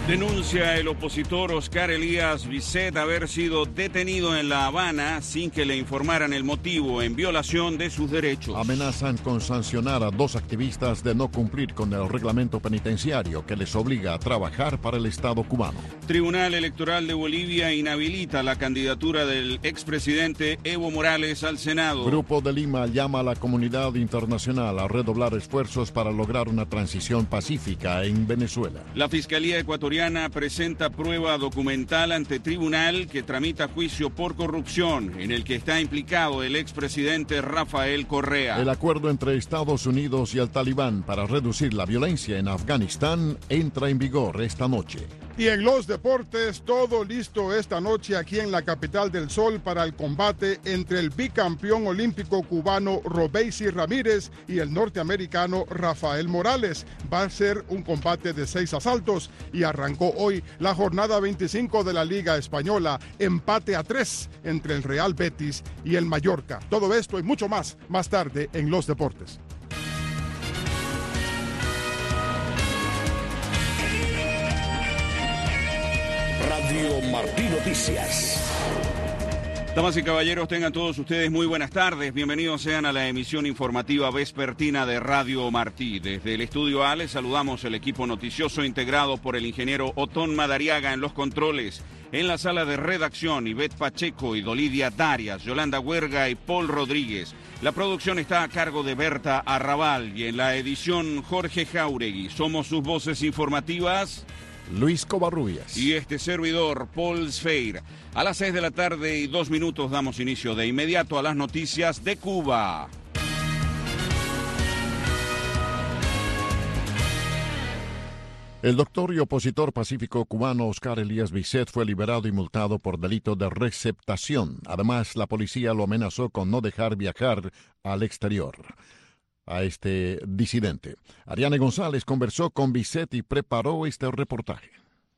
Denuncia el opositor Oscar Elías Bisset haber sido detenido en La Habana sin que le informaran el motivo, en violación de sus derechos. Amenazan con sancionar a 2 activistas de no cumplir con el reglamento penitenciario que les obliga a trabajar para el Estado cubano. Tribunal Electoral de Bolivia inhabilita la candidatura del expresidente Evo Morales al Senado. Grupo de Lima llama a la comunidad internacional a redoblar esfuerzos para lograr una transición pacífica en Venezuela. La Fiscalía Ecuatoriana presenta prueba documental ante tribunal que tramita juicio por corrupción en el que está implicado el expresidente Rafael Correa. El acuerdo entre Estados Unidos y el Talibán para reducir la violencia en Afganistán entra en vigor esta noche. Y en los deportes, todo listo esta noche aquí en la capital del sol para el combate entre el bicampeón olímpico cubano Robeisy Ramírez y el norteamericano Rafael Morales. Va a ser un combate de 6 asaltos y arrancó hoy la jornada 25 de la Liga Española, empate a 3 entre el Real Betis y el Mallorca. Todo esto y mucho más tarde en los deportes. Radio Martí Noticias. Damas y caballeros, tengan todos ustedes muy buenas tardes. Bienvenidos sean a la emisión informativa vespertina de Radio Martí. Desde el estudio A les saludamos el equipo noticioso integrado por el ingeniero Otón Madariaga en los controles. En la sala de redacción, Ivette Pacheco y Dolidia Darias, Yolanda Huerga y Paul Rodríguez. La producción está a cargo de Berta Arrabal y en la edición Jorge Jauregui. Somos sus voces informativas, Luis Covarrubias y este servidor, Paul Sfeir. A las 6:02 damos inicio de inmediato a las noticias de Cuba. El doctor y opositor pacífico cubano Oscar Elías Bisset fue liberado y multado por delito de receptación. Además, la policía lo amenazó con no dejar viajar al exterior a este disidente. Ariane González conversó con Bisset y preparó este reportaje.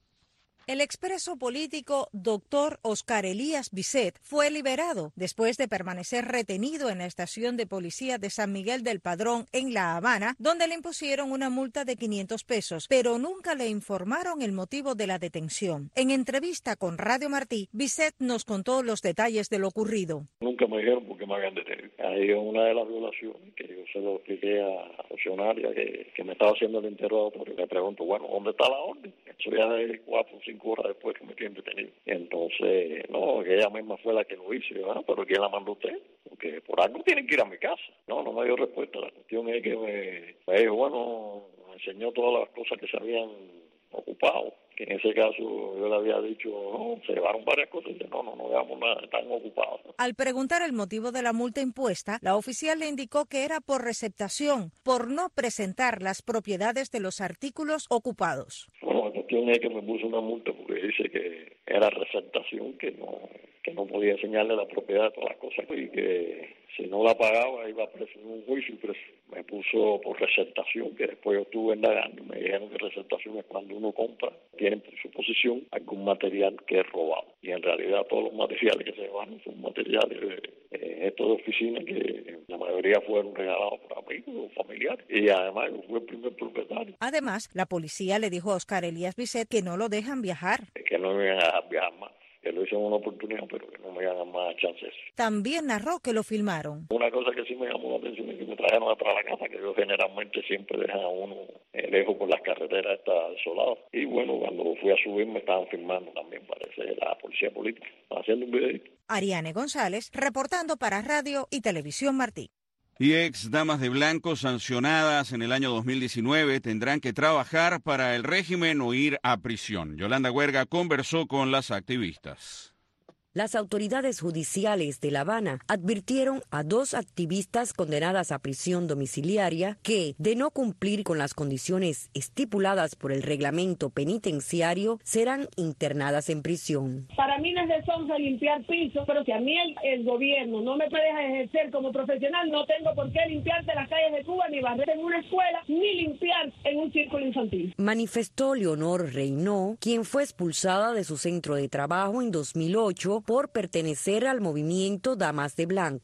El expreso político doctor Oscar Elías Bisset fue liberado después de permanecer retenido en la estación de policía de San Miguel del Padrón en La Habana, donde le impusieron una multa de 500 pesos, pero nunca le informaron el motivo de la detención. En entrevista con Radio Martí, Bisset nos contó los detalles de lo ocurrido. Nunca me dijeron por qué me habían detenido. Ahí es una de las violaciones que yo se lo expliqué a la funcionaria que me estaba haciendo el interrogatorio. Le pregunto, bueno, ¿dónde está la orden? Eso ya de 4 o 5 horas después que me tienen detenido. Entonces, no, que ella misma fue la que lo hizo. Pero ¿quién la mandó usted? Porque por algo tienen que ir a mi casa. No me dio respuesta. La cuestión es que me dijo, bueno, me enseñó todas las cosas que se habían ocupado. Que en ese caso yo le había dicho, no, se llevaron varias cosas, y dice, no llevamos nada, están ocupados. Al preguntar el motivo de la multa impuesta, la oficial le indicó que era por receptación, por no presentar las propiedades de los artículos ocupados. Bueno, la cuestión es que me puso una multa porque dice que era receptación, que no podía enseñarle la propiedad de todas las cosas y que si no la pagaba iba a preso en un juicio y me puso por receptación, que después yo estuve indagando y me dijeron que receptación es cuando uno compra, tienen por suposición algún material que es robado. Y en realidad todos los materiales que se llevaron son materiales de oficina que la mayoría fueron regalados por amigos o familiares. Y además yo fui el primer propietario. Además, la policía le dijo a Oscar Elías Bisset que no lo dejan viajar. Que no me iban a dejar viajar más. Que lo hice en una oportunidad, pero que no me hagan más chances. También narró que lo filmaron. Una cosa que sí me llamó la atención es que me trajeron atrás de la casa, que ellos generalmente siempre dejan a uno lejos por las carreteras desoladas. Y bueno, cuando fui a subir me estaban filmando también, parece, la policía política, haciendo un videito. Ariane González, reportando para Radio y Televisión Martí. Y ex damas de blanco sancionadas en el año 2019 tendrán que trabajar para el régimen o ir a prisión. Yolanda Huerga conversó con las activistas. Las autoridades judiciales de La Habana advirtieron a 2 activistas condenadas a prisión domiciliaria que, de no cumplir con las condiciones estipuladas por el reglamento penitenciario, serán internadas en prisión. Para mí no es de sonza limpiar pisos, pero si a mí el gobierno no me deja ejercer como profesional, no tengo por qué limpiarte las calles de Cuba, ni barrer en una escuela, ni limpiar en un círculo infantil. Manifestó Leonor Reynó, quien fue expulsada de su centro de trabajo en 2008 por pertenecer al movimiento Damas de Blanco.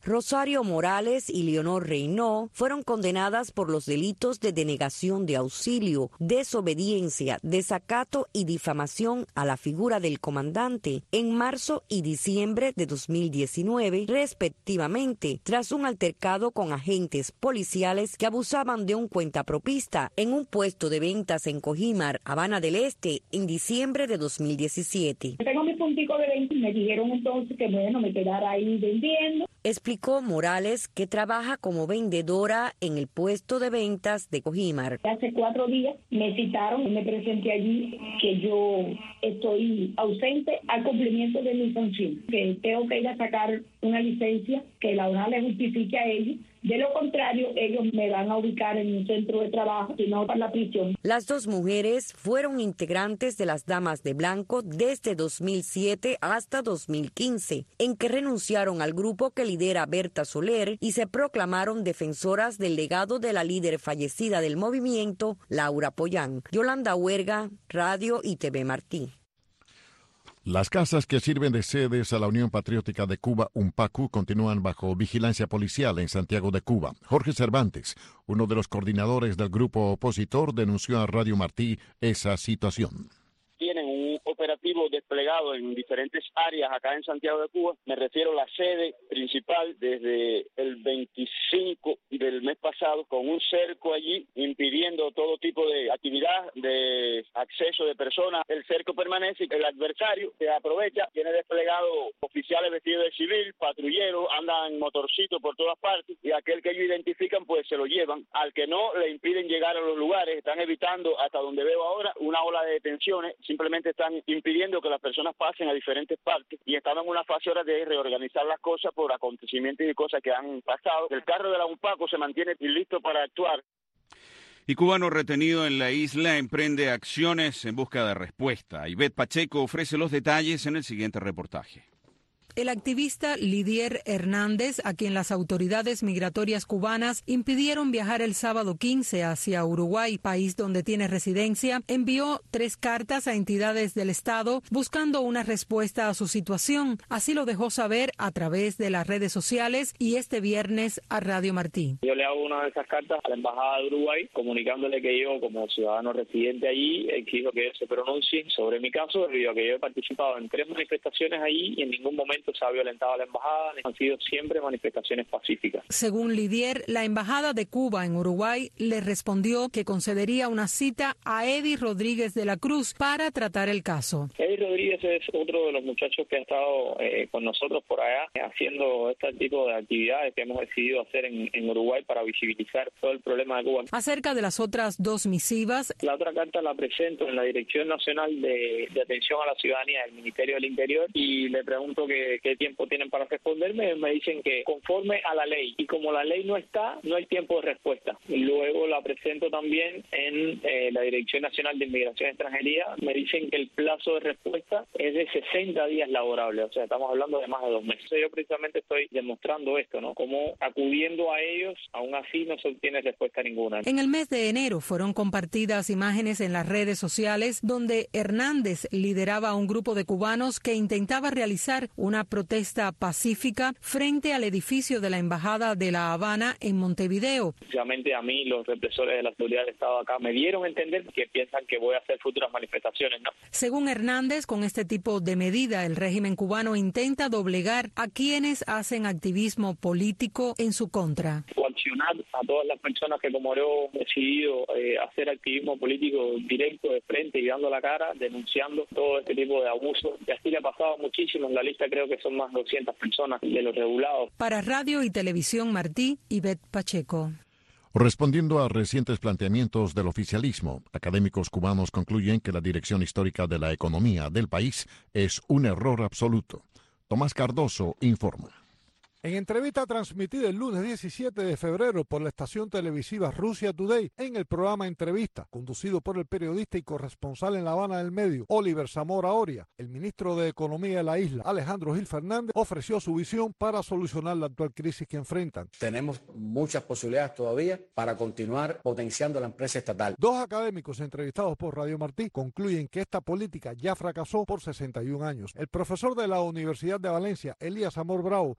Rosario Morales y Leonor Reynó fueron condenadas por los delitos de denegación de auxilio, desobediencia, desacato y difamación a la figura del comandante en marzo y diciembre de 2019, respectivamente, tras un altercado con agentes policiales que abusaban de un cuentapropista en un puesto de ventas en Cojimar, Habana del Este, en diciembre de 2017. Tengo mi puntico de venta y me dijeron entonces que bueno, me quedara ahí vendiendo. Explicó Morales que trabaja como vendedora en el puesto de ventas de Cojimar. Hace 4 días me citaron y me presenté allí que yo estoy ausente al cumplimiento de mi sanción, que tengo que ir a sacar una licencia que la ONA le justifique a ellos. De lo contrario, ellos me van a ubicar en un centro de trabajo y no para la prisión. Las dos mujeres fueron integrantes de las Damas de Blanco desde 2007 hasta 2015, en que renunciaron al grupo que lidera Berta Soler y se proclamaron defensoras del legado de la líder fallecida del movimiento, Laura Pollán. Yolanda Huerga, Radio y TV Martí. Las casas que sirven de sedes a la Unión Patriótica de Cuba, UNPACU, continúan bajo vigilancia policial en Santiago de Cuba. Jorge Cervantes, uno de los coordinadores del grupo opositor, denunció a Radio Martí esa situación. Tienen un operativo desplegado en diferentes áreas acá en Santiago de Cuba. Me refiero a la sede principal desde el 25 del mes pasado, con un cerco allí impidiendo todo tipo de actividad, de acceso de personas. El cerco permanece y el adversario se aprovecha, tiene desplegado oficiales vestidos de civil, patrulleros, andan en motorcitos por todas partes y aquel que ellos identifican pues se lo llevan. Al que no, le impiden llegar a los lugares, están evitando, hasta donde veo ahora, una ola de detenciones. Simplemente están impidiendo que las personas pasen a diferentes partes y estamos en una fase ahora de reorganizar las cosas por acontecimientos y cosas que han pasado. El carro de la UNPACU se mantiene listo para actuar. Y cubano retenido en la isla emprende acciones en busca de respuesta. Ivette Pacheco ofrece los detalles en el siguiente reportaje. El activista Lidier Hernández, a quien las autoridades migratorias cubanas impidieron viajar el sábado 15 hacia Uruguay, país donde tiene residencia, envió 3 cartas a entidades del Estado buscando una respuesta a su situación. Así lo dejó saber a través de las redes sociales y este viernes a Radio Martí. Yo le hago una de esas cartas a la Embajada de Uruguay comunicándole que yo, como ciudadano residente allí, exijo que ellos se pronuncien sobre mi caso, debido a que yo he participado en 3 manifestaciones allí y en ningún momento se ha violentado a la embajada, han sido siempre manifestaciones pacíficas. Según Lidier, la Embajada de Cuba en Uruguay le respondió que concedería una cita a Eddie Rodríguez de la Cruz para tratar el caso. Eddie Rodríguez es otro de los muchachos que ha estado con nosotros por allá haciendo este tipo de actividades que hemos decidido hacer en Uruguay para visibilizar todo el problema de Cuba. Acerca de las otras 2 misivas, la otra carta la presento en la Dirección Nacional de Atención a la Ciudadanía del Ministerio del Interior y le pregunto qué tiempo tienen para responderme. Me dicen que conforme a la ley, y como la ley no está, no hay tiempo de respuesta. Y luego la presento también en la Dirección Nacional de Inmigración y Extranjería. Me dicen que el plazo de respuesta es de 60 días laborables, o sea, estamos hablando de más de 2 meses. Yo precisamente estoy demostrando esto, ¿no? Como acudiendo a ellos, aún así no se obtiene respuesta ninguna. En el mes de enero fueron compartidas imágenes en las redes sociales donde Hernández lideraba a un grupo de cubanos que intentaba realizar una protesta pacífica frente al edificio de la Embajada de La Habana en Montevideo. Precisamente a mí los represores de la seguridad del Estado acá me dieron a entender que piensan que voy a hacer futuras manifestaciones, ¿no? Según Hernández, con este tipo de medida, el régimen cubano intenta doblegar a quienes hacen activismo político en su contra. Coaccionar a todas las personas que como yo han decidido hacer activismo político directo de frente y dando la cara, denunciando todo este tipo de abusos. Y así le ha pasado muchísimo. En la lista creo que son más de 200 personas de los regulados. Para Radio y Televisión Martí, Ivette Pacheco. Respondiendo a recientes planteamientos del oficialismo, académicos cubanos concluyen que la dirección histórica de la economía del país es un error absoluto. Tomás Cardoso informa. En entrevista transmitida el lunes 17 de febrero por la estación televisiva Russia Today, en el programa Entrevista, conducido por el periodista y corresponsal en La Habana del Medio, Oliver Zamora Oria, el ministro de Economía de la isla, Alejandro Gil Fernández, ofreció su visión para solucionar la actual crisis que enfrentan. Tenemos muchas posibilidades todavía para continuar potenciando la empresa estatal. 2 académicos entrevistados por Radio Martí concluyen que esta política ya fracasó por 61 años. El profesor de la Universidad de Valencia, Elías Amor Bravo, califica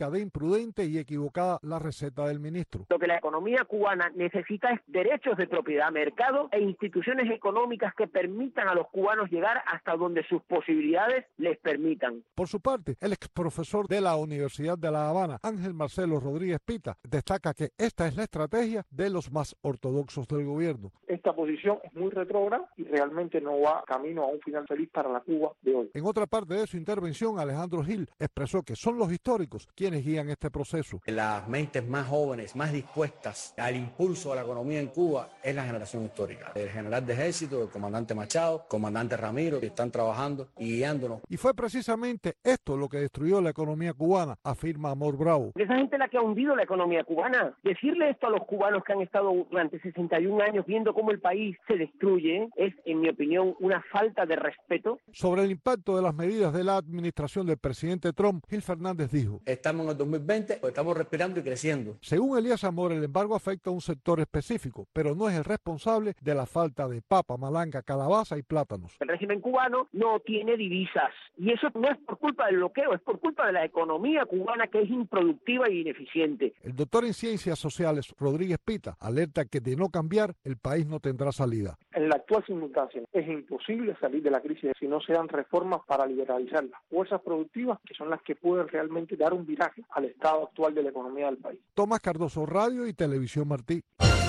califica de imprudente y equivocada la receta del ministro. Lo que la economía cubana necesita es derechos de propiedad, mercado e instituciones económicas que permitan a los cubanos llegar hasta donde sus posibilidades les permitan. Por su parte, el exprofesor de la Universidad de La Habana, Ángel Marcelo Rodríguez Pita, destaca que esta es la estrategia de los más ortodoxos del gobierno. Esta posición es muy retrógrada y realmente no va camino a un final feliz para la Cuba de hoy. En otra parte de su intervención, Alejandro Gil expresó que son los históricos quienes guían este proceso. Las mentes más jóvenes, más dispuestas al impulso de la economía en Cuba es la generación histórica. El general de ejército, el comandante Machado, el comandante Ramiro, que están trabajando y guiándonos. Y fue precisamente esto lo que destruyó la economía cubana, afirma Amor Bravo. Esa gente es la que ha hundido la economía cubana. Decirle esto a los cubanos que han estado durante 61 años viendo cómo el país se destruye es, en mi opinión, una falta de respeto. Sobre el impacto de las medidas de la administración del presidente Trump, Gil Fernández dijo: estamos en el 2020, estamos respirando y creciendo. Según Elías Amor, el embargo afecta a un sector específico, pero no es el responsable de la falta de papa, malanga, calabaza y plátanos. El régimen cubano no tiene divisas y eso no es por culpa del bloqueo, es por culpa de la economía cubana, que es improductiva y ineficiente. El doctor en Ciencias Sociales, Rodríguez Pita, alerta que de no cambiar, el país no tendrá salida. En la actual circunstancia es imposible salir de la crisis si no se dan reformas para liberalizar las fuerzas productivas, que son las que pueden realmente dar un viraje al estado actual de la economía del país. Tomás Cardoso, Radio y Televisión Martí.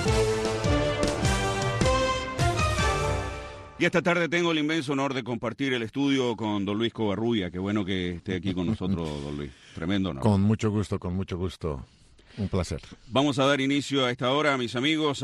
Y esta tarde tengo el inmenso honor de compartir el estudio con don Luis Covarrubia. Qué bueno que esté aquí con nosotros, don Luis. Tremendo honor. Con mucho gusto, con mucho gusto. Un placer. Vamos a dar inicio a esta hora, mis amigos,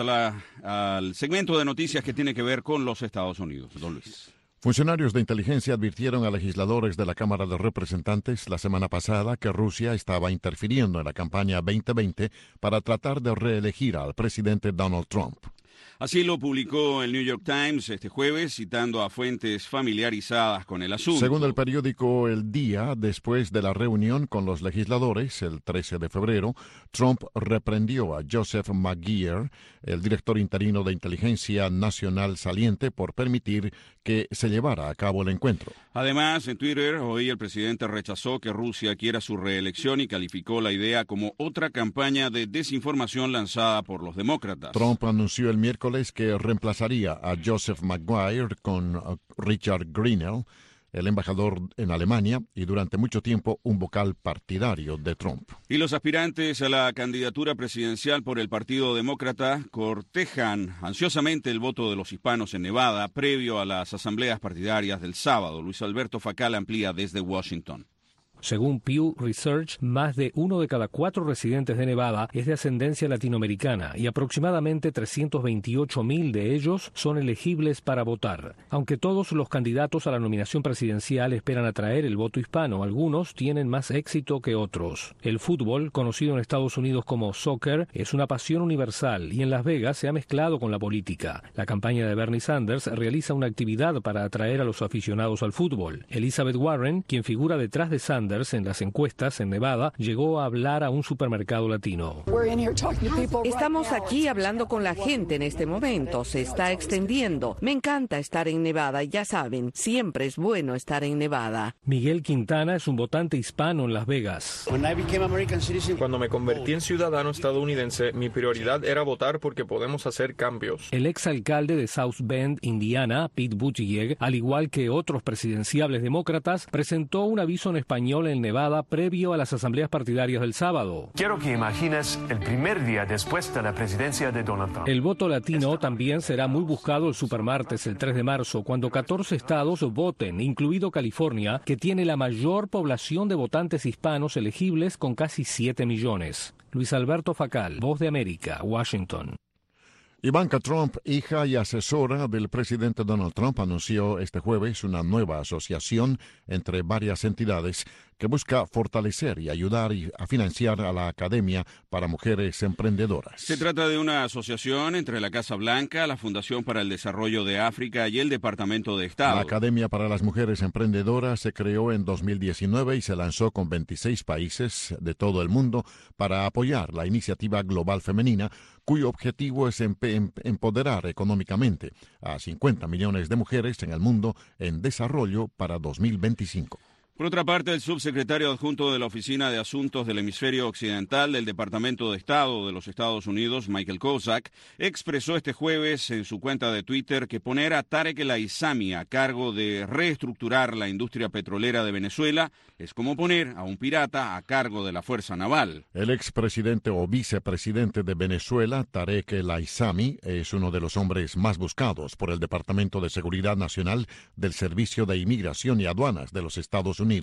al segmento de noticias que tiene que ver con los Estados Unidos. Don Luis. Funcionarios de inteligencia advirtieron a legisladores de la Cámara de Representantes la semana pasada que Rusia estaba interfiriendo en la campaña 2020 para tratar de reelegir al presidente Donald Trump. Así lo publicó el New York Times este jueves, citando a fuentes familiarizadas con el asunto. Según el periódico El Día, después de la reunión con los legisladores el 13 de febrero, Trump reprendió a Joseph Mageier, el director interino de inteligencia nacional saliente, por permitir que se llevara a cabo el encuentro. Además, en Twitter, hoy el presidente rechazó que Rusia quiera su reelección y calificó la idea como otra campaña de desinformación lanzada por los demócratas. Trump anunció el miércoles que reemplazaría a Joseph Maguire con Richard Grenell, el embajador en Alemania y durante mucho tiempo un vocal partidario de Trump. Y los aspirantes a la candidatura presidencial por el Partido Demócrata cortejan ansiosamente el voto de los hispanos en Nevada previo a las asambleas partidarias del sábado. Luis Alberto Facal amplía desde Washington. Según Pew Research, más de 1 de cada 4 residentes de Nevada es de ascendencia latinoamericana y aproximadamente 328,000 de ellos son elegibles para votar. Aunque todos los candidatos a la nominación presidencial esperan atraer el voto hispano, algunos tienen más éxito que otros. El fútbol, conocido en Estados Unidos como soccer, es una pasión universal y en Las Vegas se ha mezclado con la política. La campaña de Bernie Sanders realiza una actividad para atraer a los aficionados al fútbol. Elizabeth Warren, quien figura detrás de Sanders en las encuestas en Nevada, llegó a hablar a un supermercado latino. Estamos aquí hablando con la gente en este momento. Se está extendiendo. Me encanta estar en Nevada. Ya saben, siempre es bueno estar en Nevada. Miguel Quintana es un votante hispano en Las Vegas. Cuando me convertí en ciudadano estadounidense, mi prioridad era votar porque podemos hacer cambios. El exalcalde de South Bend, Indiana, Pete Buttigieg, al igual que otros presidenciables demócratas, presentó un aviso en español en Nevada previo a las asambleas partidarias del sábado. Quiero que imagines el primer día después de la presidencia de Donald Trump. El voto latino también será muy buscado el supermartes el 3 de marzo, cuando 14 estados voten, incluido California, que tiene la mayor población de votantes hispanos elegibles con casi 7 millones. Luis Alberto Facal, Voz de América, Washington. Ivanka Trump, hija y asesora del presidente Donald Trump, anunció este jueves una nueva asociación entre varias entidades que busca fortalecer y ayudar a financiar a la Academia para Mujeres Emprendedoras. Se trata de una asociación entre la Casa Blanca, la Fundación para el Desarrollo de África y el Departamento de Estado. La Academia para las Mujeres Emprendedoras se creó en 2019 y se lanzó con 26 países de todo el mundo para apoyar la iniciativa global femenina, cuyo objetivo es empoderar económicamente a 50 millones de mujeres en el mundo en desarrollo para 2025. Por otra parte, el subsecretario adjunto de la Oficina de Asuntos del Hemisferio Occidental del Departamento de Estado de los Estados Unidos, Michael Kozak, expresó este jueves en su cuenta de Twitter que poner a Tarek El Aissami a cargo de reestructurar la industria petrolera de Venezuela es como poner a un pirata a cargo de la Fuerza Naval. El expresidente o vicepresidente de Venezuela, Tarek El Aissami, es uno de los hombres más buscados por el Departamento de Seguridad Nacional del Servicio de Inmigración y Aduanas de los Estados Unidos.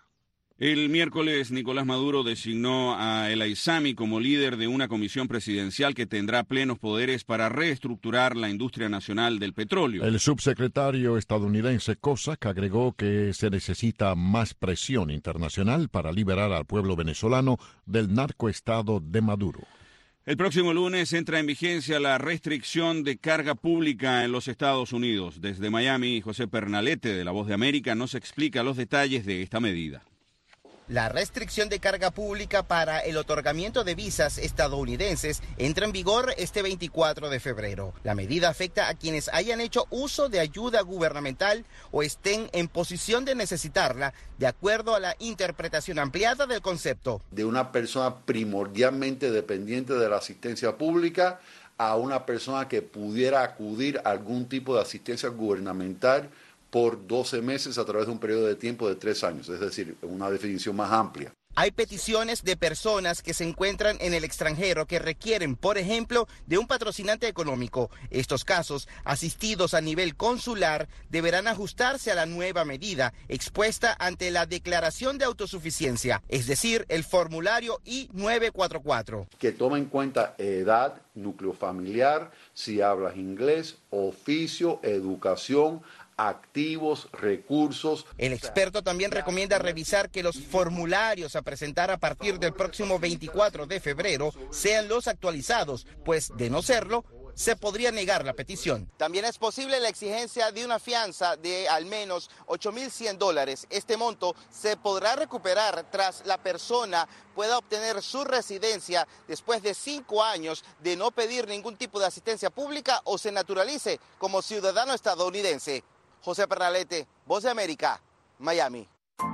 El miércoles, Nicolás Maduro designó a El Aissami como líder de una comisión presidencial que tendrá plenos poderes para reestructurar la industria nacional del petróleo. El subsecretario estadounidense Kozak agregó que se necesita más presión internacional para liberar al pueblo venezolano del narcoestado de Maduro. El próximo lunes entra en vigencia la restricción de carga pública en los Estados Unidos. Desde Miami, José Pernalete, de La Voz de América, nos explica los detalles de esta medida. La restricción de carga pública para el otorgamiento de visas estadounidenses entra en vigor este 24 de febrero. La medida afecta a quienes hayan hecho uso de ayuda gubernamental o estén en posición de necesitarla, de acuerdo a la interpretación ampliada del concepto. De una persona primordialmente dependiente de la asistencia pública a una persona que pudiera acudir a algún tipo de asistencia gubernamental por 12 meses a través de un periodo de tiempo de 3 años, es decir, una definición más amplia. Hay peticiones de personas que se encuentran en el extranjero que requieren, por ejemplo, de un patrocinante económico. Estos casos, asistidos a nivel consular, deberán ajustarse a la nueva medida expuesta ante la Declaración de Autosuficiencia, es decir, el formulario I-944. Que toma en cuenta edad, núcleo familiar, si hablas inglés, oficio, educación, activos, recursos. El experto también recomienda revisar que los formularios a presentar a partir del próximo 24 de febrero sean los actualizados, pues de no serlo, se podría negar la petición. También es posible la exigencia de una fianza de al menos $8,100. Este monto se podrá recuperar tras la persona pueda obtener su residencia después de 5 años de no pedir ningún tipo de asistencia pública o se naturalice como ciudadano estadounidense. José Pernalete, Voz de América, Miami.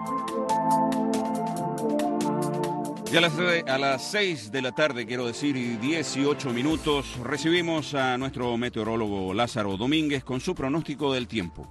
Y a las 6 de la tarde, quiero decir, y 18 minutos, recibimos a nuestro meteorólogo Lázaro Domínguez con su pronóstico del tiempo.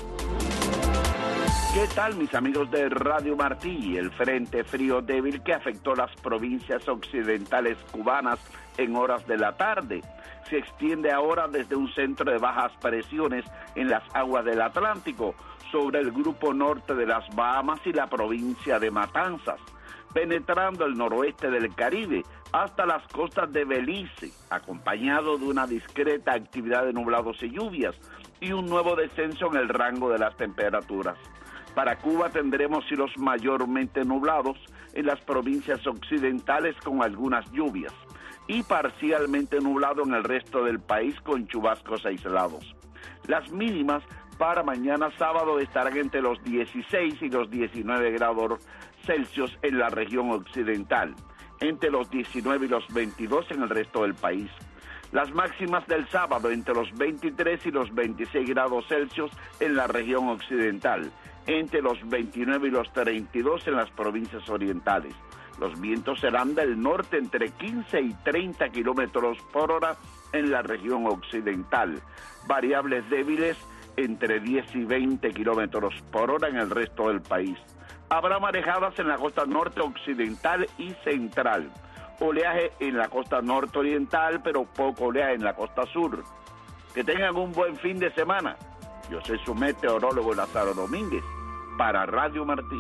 ¿Qué tal, mis amigos de Radio Martí? El frente frío débil que afectó las provincias occidentales cubanas en horas de la tarde se extiende ahora desde un centro de bajas presiones en las aguas del Atlántico sobre el grupo norte de las Bahamas y la provincia de Matanzas, penetrando el noroeste del Caribe hasta las costas de Belice, acompañado de una discreta actividad de nublados y lluvias y un nuevo descenso en el rango de las temperaturas. Para Cuba tendremos cielos mayormente nublados en las provincias occidentales con algunas lluvias y parcialmente nublado en el resto del país con chubascos aislados. Las mínimas para mañana sábado estarán entre los 16 y los 19 grados Celsius en la región occidental, entre los 19 y los 22 en el resto del país. Las máximas del sábado entre los 23 y los 26 grados Celsius en la región occidental, entre los 29 y los 32 en las provincias orientales. Los vientos serán del norte entre 15 y 30 kilómetros por hora en la región occidental. Variables débiles entre 10 y 20 kilómetros por hora en el resto del país. Habrá marejadas en la costa norte occidental y central. Oleaje en la costa norte oriental, pero poco oleaje en la costa sur. Que tengan un buen fin de semana. Yo soy su meteorólogo Lázaro Domínguez para Radio Martí.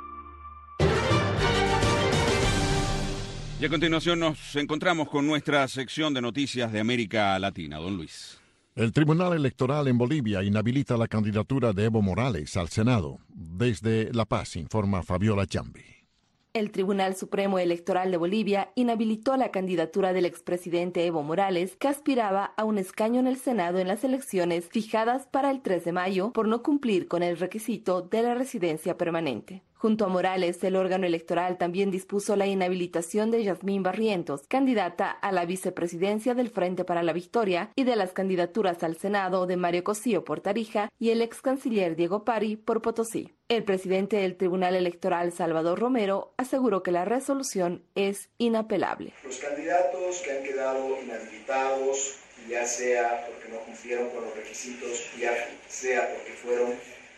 Y a continuación nos encontramos con nuestra sección de noticias de América Latina. Don Luis. El Tribunal Electoral en Bolivia inhabilita la candidatura de Evo Morales al Senado. Desde La Paz, informa Fabiola Chambi. El Tribunal Supremo Electoral de Bolivia inhabilitó la candidatura del expresidente Evo Morales, que aspiraba a un escaño en el Senado en las elecciones fijadas para el 3 de mayo por no cumplir con el requisito de la residencia permanente. Junto a Morales, el órgano electoral también dispuso la inhabilitación de Yasmín Barrientos, candidata a la vicepresidencia del Frente para la Victoria, y de las candidaturas al Senado de Mario Cosío por Tarija y el ex canciller Diego Pari por Potosí. El presidente del Tribunal Electoral, Salvador Romero, aseguró que la resolución es inapelable. Los candidatos que han quedado inhabilitados, ya sea porque no cumplieron con los requisitos, ya sea porque fueron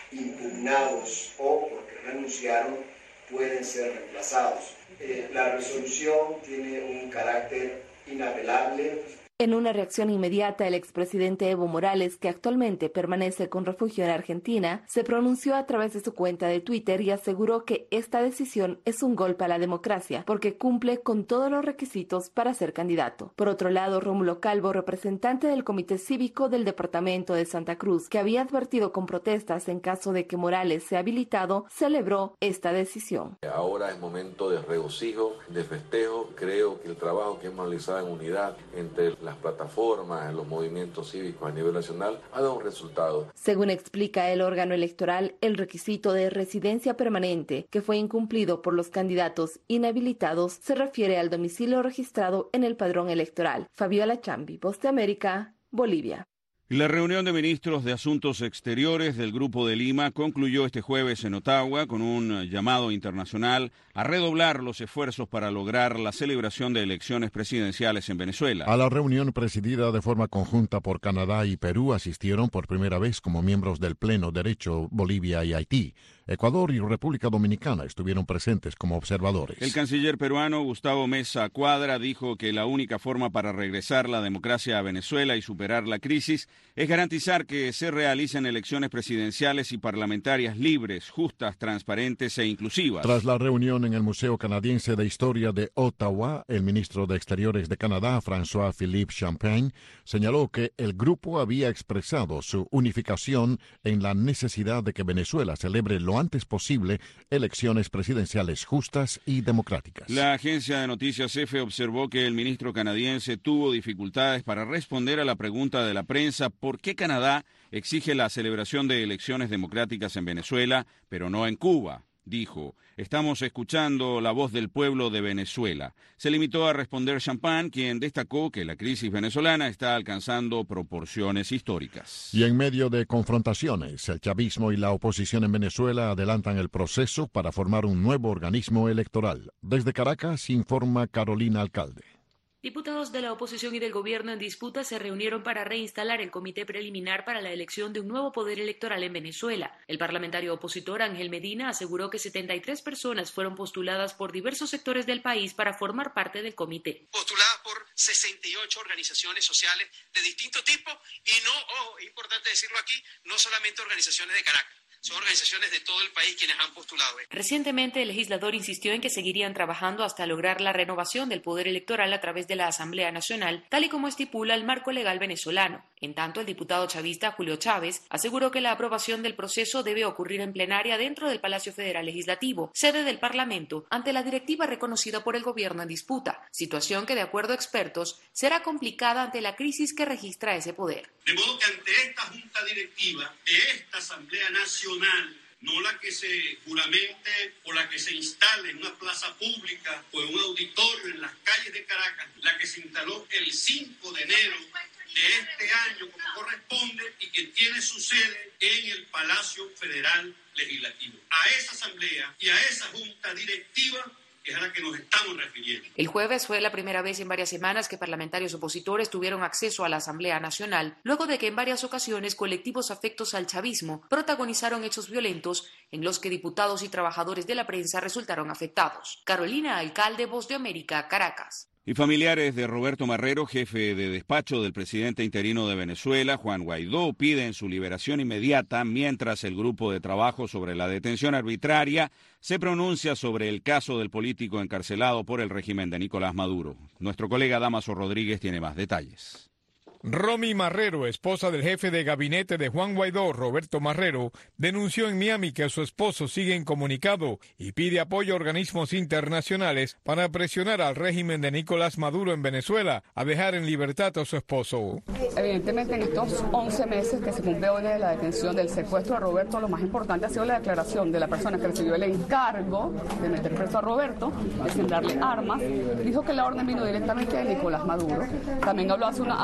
impugnados o porque renunciaron, pueden ser reemplazados. La resolución tiene un carácter inapelable. En una reacción inmediata, el expresidente Evo Morales, que actualmente permanece con refugio en Argentina, se pronunció a través de su cuenta de Twitter y aseguró que esta decisión es un golpe a la democracia, porque cumple con todos los requisitos para ser candidato. Por otro lado, Rómulo Calvo, representante del Comité Cívico del Departamento de Santa Cruz, que había advertido con protestas en caso de que Morales sea habilitado, celebró esta decisión. Ahora es momento de regocijo, de festejo. Creo que el trabajo que hemos realizado en unidad entre las plataformas, los movimientos cívicos a nivel nacional, ha dado un resultado. Según explica el órgano electoral, el requisito de residencia permanente que fue incumplido por los candidatos inhabilitados se refiere al domicilio registrado en el padrón electoral. Fabiola Chambi, Voz de América, Bolivia. La reunión de ministros de Asuntos Exteriores del Grupo de Lima concluyó este jueves en Ottawa con un llamado internacional a redoblar los esfuerzos para lograr la celebración de elecciones presidenciales en Venezuela. A la reunión presidida de forma conjunta por Canadá y Perú asistieron por primera vez como miembros del Pleno Derecho Bolivia y Haití. Ecuador y República Dominicana estuvieron presentes como observadores. El canciller peruano Gustavo Meza Cuadra dijo que la única forma para regresar la democracia a Venezuela y superar la crisis es garantizar que se realicen elecciones presidenciales y parlamentarias libres, justas, transparentes e inclusivas. Tras la reunión en el Museo Canadiense de Historia de Ottawa, el ministro de Exteriores de Canadá, François-Philippe Champagne, señaló que el grupo había expresado su unificación en la necesidad de que Venezuela celebre lo antes posible elecciones presidenciales justas y democráticas. La agencia de noticias EFE observó que el ministro canadiense tuvo dificultades para responder a la pregunta de la prensa por qué Canadá exige la celebración de elecciones democráticas en Venezuela, pero no en Cuba. Dijo, estamos escuchando la voz del pueblo de Venezuela. Se limitó a responder Champagne, quien destacó que la crisis venezolana está alcanzando proporciones históricas. Y en medio de confrontaciones, el chavismo y la oposición en Venezuela adelantan el proceso para formar un nuevo organismo electoral. Desde Caracas informa Carolina Alcalde. Diputados de la oposición y del gobierno en disputa se reunieron para reinstalar el comité preliminar para la elección de un nuevo poder electoral en Venezuela. El parlamentario opositor Ángel Medina aseguró que 73 personas fueron postuladas por diversos sectores del país para formar parte del comité. Postuladas por 68 organizaciones sociales de distinto tipo y no, es importante decirlo aquí, no solamente organizaciones de Caracas. Son organizaciones de todo el país quienes han postulado. Recientemente, el legislador insistió en que seguirían trabajando hasta lograr la renovación del poder electoral a través de la Asamblea Nacional, tal y como estipula el marco legal venezolano. En tanto, el diputado chavista Julio Chávez aseguró que la aprobación del proceso debe ocurrir en plenaria dentro del Palacio Federal Legislativo, sede del Parlamento, ante la directiva reconocida por el gobierno en disputa, situación que, de acuerdo a expertos, será complicada ante la crisis que registra ese poder. De modo que ante esta junta directiva de esta Asamblea Nacional, no la que se juramente o la que se instale en una plaza pública o en un auditorio en las calles de Caracas, la que se instaló el 5 de enero de este año como corresponde y que tiene su sede en el Palacio Federal Legislativo. A esa asamblea y a esa junta directiva es a la que nos estamos refiriendo. El jueves fue la primera vez en varias semanas que parlamentarios opositores tuvieron acceso a la Asamblea Nacional, luego de que en varias ocasiones colectivos afectos al chavismo protagonizaron hechos violentos en los que diputados y trabajadores de la prensa resultaron afectados. Carolina Alcalde, Voz de América, Caracas. Y familiares de Roberto Marrero, jefe de despacho del presidente interino de Venezuela, Juan Guaidó, piden su liberación inmediata mientras el grupo de trabajo sobre la detención arbitraria se pronuncia sobre el caso del político encarcelado por el régimen de Nicolás Maduro. Nuestro colega Damaso Rodríguez tiene más detalles. Romy Marrero, esposa del jefe de gabinete de Juan Guaidó, Roberto Marrero, denunció en Miami que su esposo sigue incomunicado y pide apoyo a organismos internacionales para presionar al régimen de Nicolás Maduro en Venezuela a dejar en libertad a su esposo. Evidentemente, en estos 11 meses que se cumplió de la detención del secuestro de Roberto, lo más importante ha sido la declaración de la persona que recibió el encargo de meter preso a Roberto, de sembrarle armas. Dijo que la orden vino directamente de Nicolás Maduro. También habló hace unos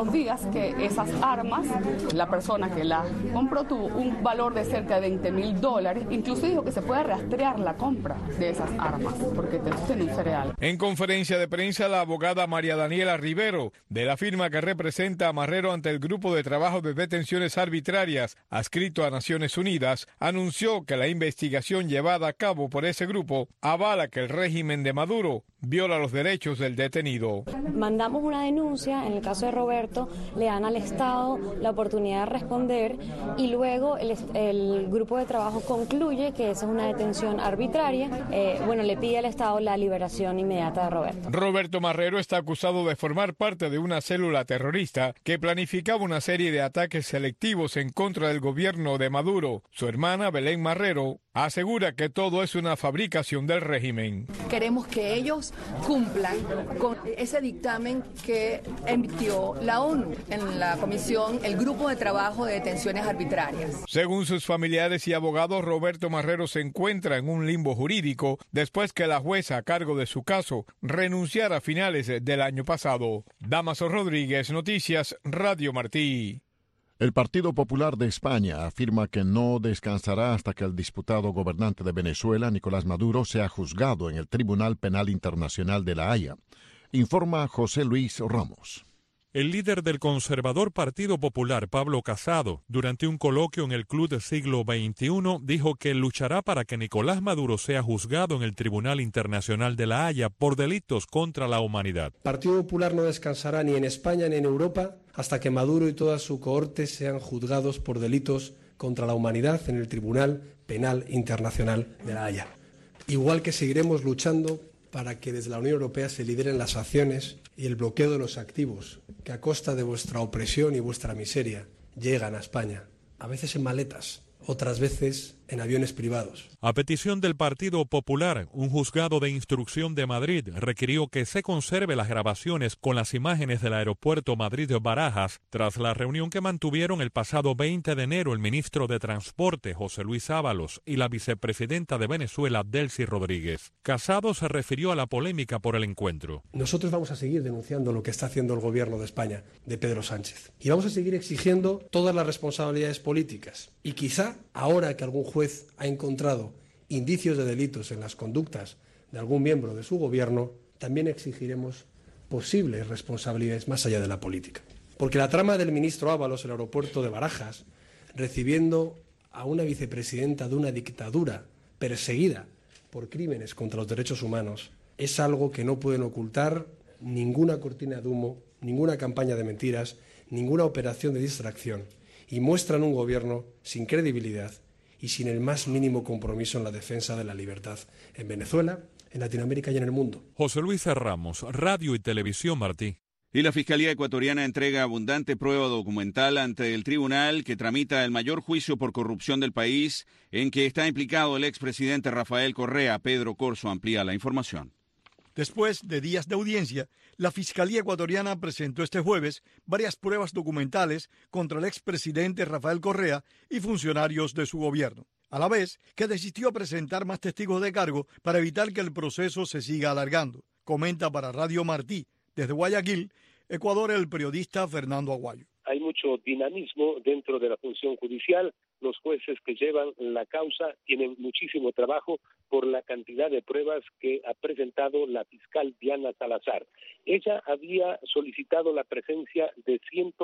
estos días que esas armas, la persona que las compró tuvo un valor de cerca de $20,000. Incluso dijo que se puede rastrear la compra de esas armas, porque tiene un cereal. En conferencia de prensa, la abogada María Daniela Rivero, de la firma que representa a Marrero ante el Grupo de Trabajo de Detenciones Arbitrarias, adscrito a Naciones Unidas, anunció que la investigación llevada a cabo por ese grupo avala que el régimen de Maduro viola los derechos del detenido. Mandamos una denuncia, en el caso de Roberto, le dan al Estado la oportunidad de responder y luego el grupo de trabajo concluye que esa es una detención arbitraria. Le pide al Estado la liberación inmediata de Roberto. Roberto Marrero está acusado de formar parte de una célula terrorista que planificaba una serie de ataques selectivos en contra del gobierno de Maduro. Su hermana, Belén Marrero, asegura que todo es una fabricación del régimen. Queremos que ellos cumplan con ese dictamen que emitió la ONU en la comisión, el Grupo de Trabajo de Detenciones Arbitrarias. Según sus familiares y abogados, Roberto Marrero se encuentra en un limbo jurídico después que la jueza a cargo de su caso renunciara a finales del año pasado. Damaso Rodríguez, Noticias, Radio Martí. El Partido Popular de España afirma que no descansará hasta que el diputado gobernante de Venezuela, Nicolás Maduro, sea juzgado en el Tribunal Penal Internacional de La Haya. Informa José Luis Ramos. El líder del conservador Partido Popular, Pablo Casado, durante un coloquio en el Club del Siglo XXI, dijo que luchará para que Nicolás Maduro sea juzgado en el Tribunal Internacional de La Haya por delitos contra la humanidad. El Partido Popular no descansará ni en España ni en Europa hasta que Maduro y toda su cohorte sean juzgados por delitos contra la humanidad en el Tribunal Penal Internacional de La Haya. Igual que seguiremos luchando para que desde la Unión Europea se lideren las acciones y el bloqueo de los activos que a costa de vuestra opresión y vuestra miseria llegan a España, a veces en maletas, otras veces en aviones privados. A petición del Partido Popular, un juzgado de instrucción de Madrid requirió que se conserve las grabaciones con las imágenes del aeropuerto Madrid-Barajas tras la reunión que mantuvieron el pasado 20 de enero el ministro de Transporte, José Luis Ábalos, y la vicepresidenta de Venezuela, Delcy Rodríguez. Casado se refirió a la polémica por el encuentro. Nosotros vamos a seguir denunciando lo que está haciendo el gobierno de España, de Pedro Sánchez. Y vamos a seguir exigiendo todas las responsabilidades políticas. Y quizá, ahora que algún juez ha encontrado indicios de delitos en las conductas de algún miembro de su gobierno, también exigiremos posibles responsabilidades más allá de la política. Porque la trama del ministro Ábalos en el aeropuerto de Barajas, recibiendo a una vicepresidenta de una dictadura perseguida por crímenes contra los derechos humanos, es algo que no pueden ocultar ninguna cortina de humo, ninguna campaña de mentiras, ninguna operación de distracción, y muestran un gobierno sin credibilidad y sin el más mínimo compromiso en la defensa de la libertad en Venezuela, en Latinoamérica y en el mundo. José Luis Ramos, Radio y Televisión Martí. Y la Fiscalía ecuatoriana entrega abundante prueba documental ante el tribunal que tramita el mayor juicio por corrupción del país, en que está implicado el expresidente Rafael Correa. Pedro Corso amplía la información. Después de días de audiencia, la Fiscalía ecuatoriana presentó este jueves varias pruebas documentales contra el expresidente Rafael Correa y funcionarios de su gobierno, a la vez que desistió presentar más testigos de cargo para evitar que el proceso se siga alargando. Comenta para Radio Martí, desde Guayaquil, Ecuador, el periodista Fernando Aguayo. Hay mucho dinamismo dentro de la función judicial. Los jueces que llevan la causa tienen muchísimo trabajo por la cantidad de pruebas que ha presentado la fiscal Diana Salazar. Ella había solicitado la presencia de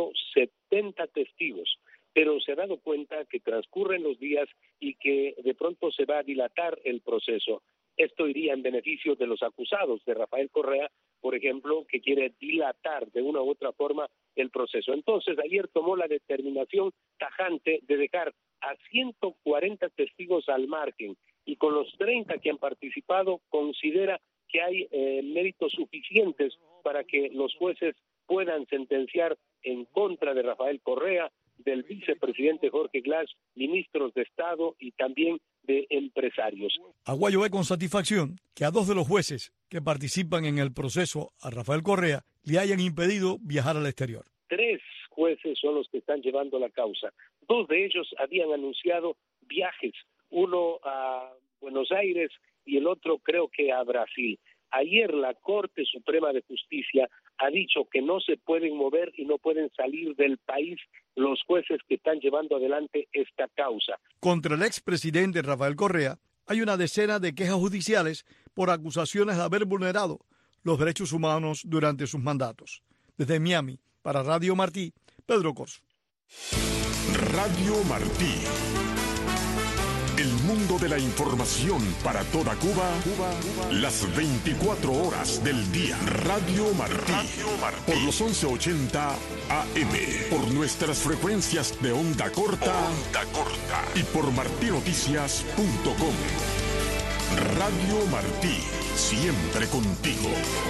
170 testigos, pero se ha dado cuenta que transcurren los días y que de pronto se va a dilatar el proceso. Esto iría en beneficio de los acusados, de Rafael Correa, por ejemplo, que quiere dilatar de una u otra forma el proceso. Entonces, ayer tomó la determinación tajante de dejar a 140 testigos al margen y con los 30 que han participado considera que hay méritos suficientes para que los jueces puedan sentenciar en contra de Rafael Correa, del vicepresidente Jorge Glass, ministros de Estado y también de empresarios. Aguayo ve con satisfacción que a 2 de los jueces que participan en el proceso a Rafael Correa le hayan impedido viajar al exterior. 3 jueces son los que están llevando la causa. 2 de ellos habían anunciado viajes, uno a Buenos Aires y el otro creo que a Brasil. Ayer la Corte Suprema de Justicia ha dicho que no se pueden mover y no pueden salir del país los jueces que están llevando adelante esta causa. Contra el expresidente Rafael Correa hay una decena de quejas judiciales por acusaciones de haber vulnerado los derechos humanos durante sus mandatos. Desde Miami, para Radio Martí, Pedro Corso. Radio Martí. El mundo de la información para toda Cuba, las 24 horas del día. Radio Martí. Por los 1180 AM. Por nuestras frecuencias de onda corta. Y por martinoticias.com. Radio Martí. Siempre contigo.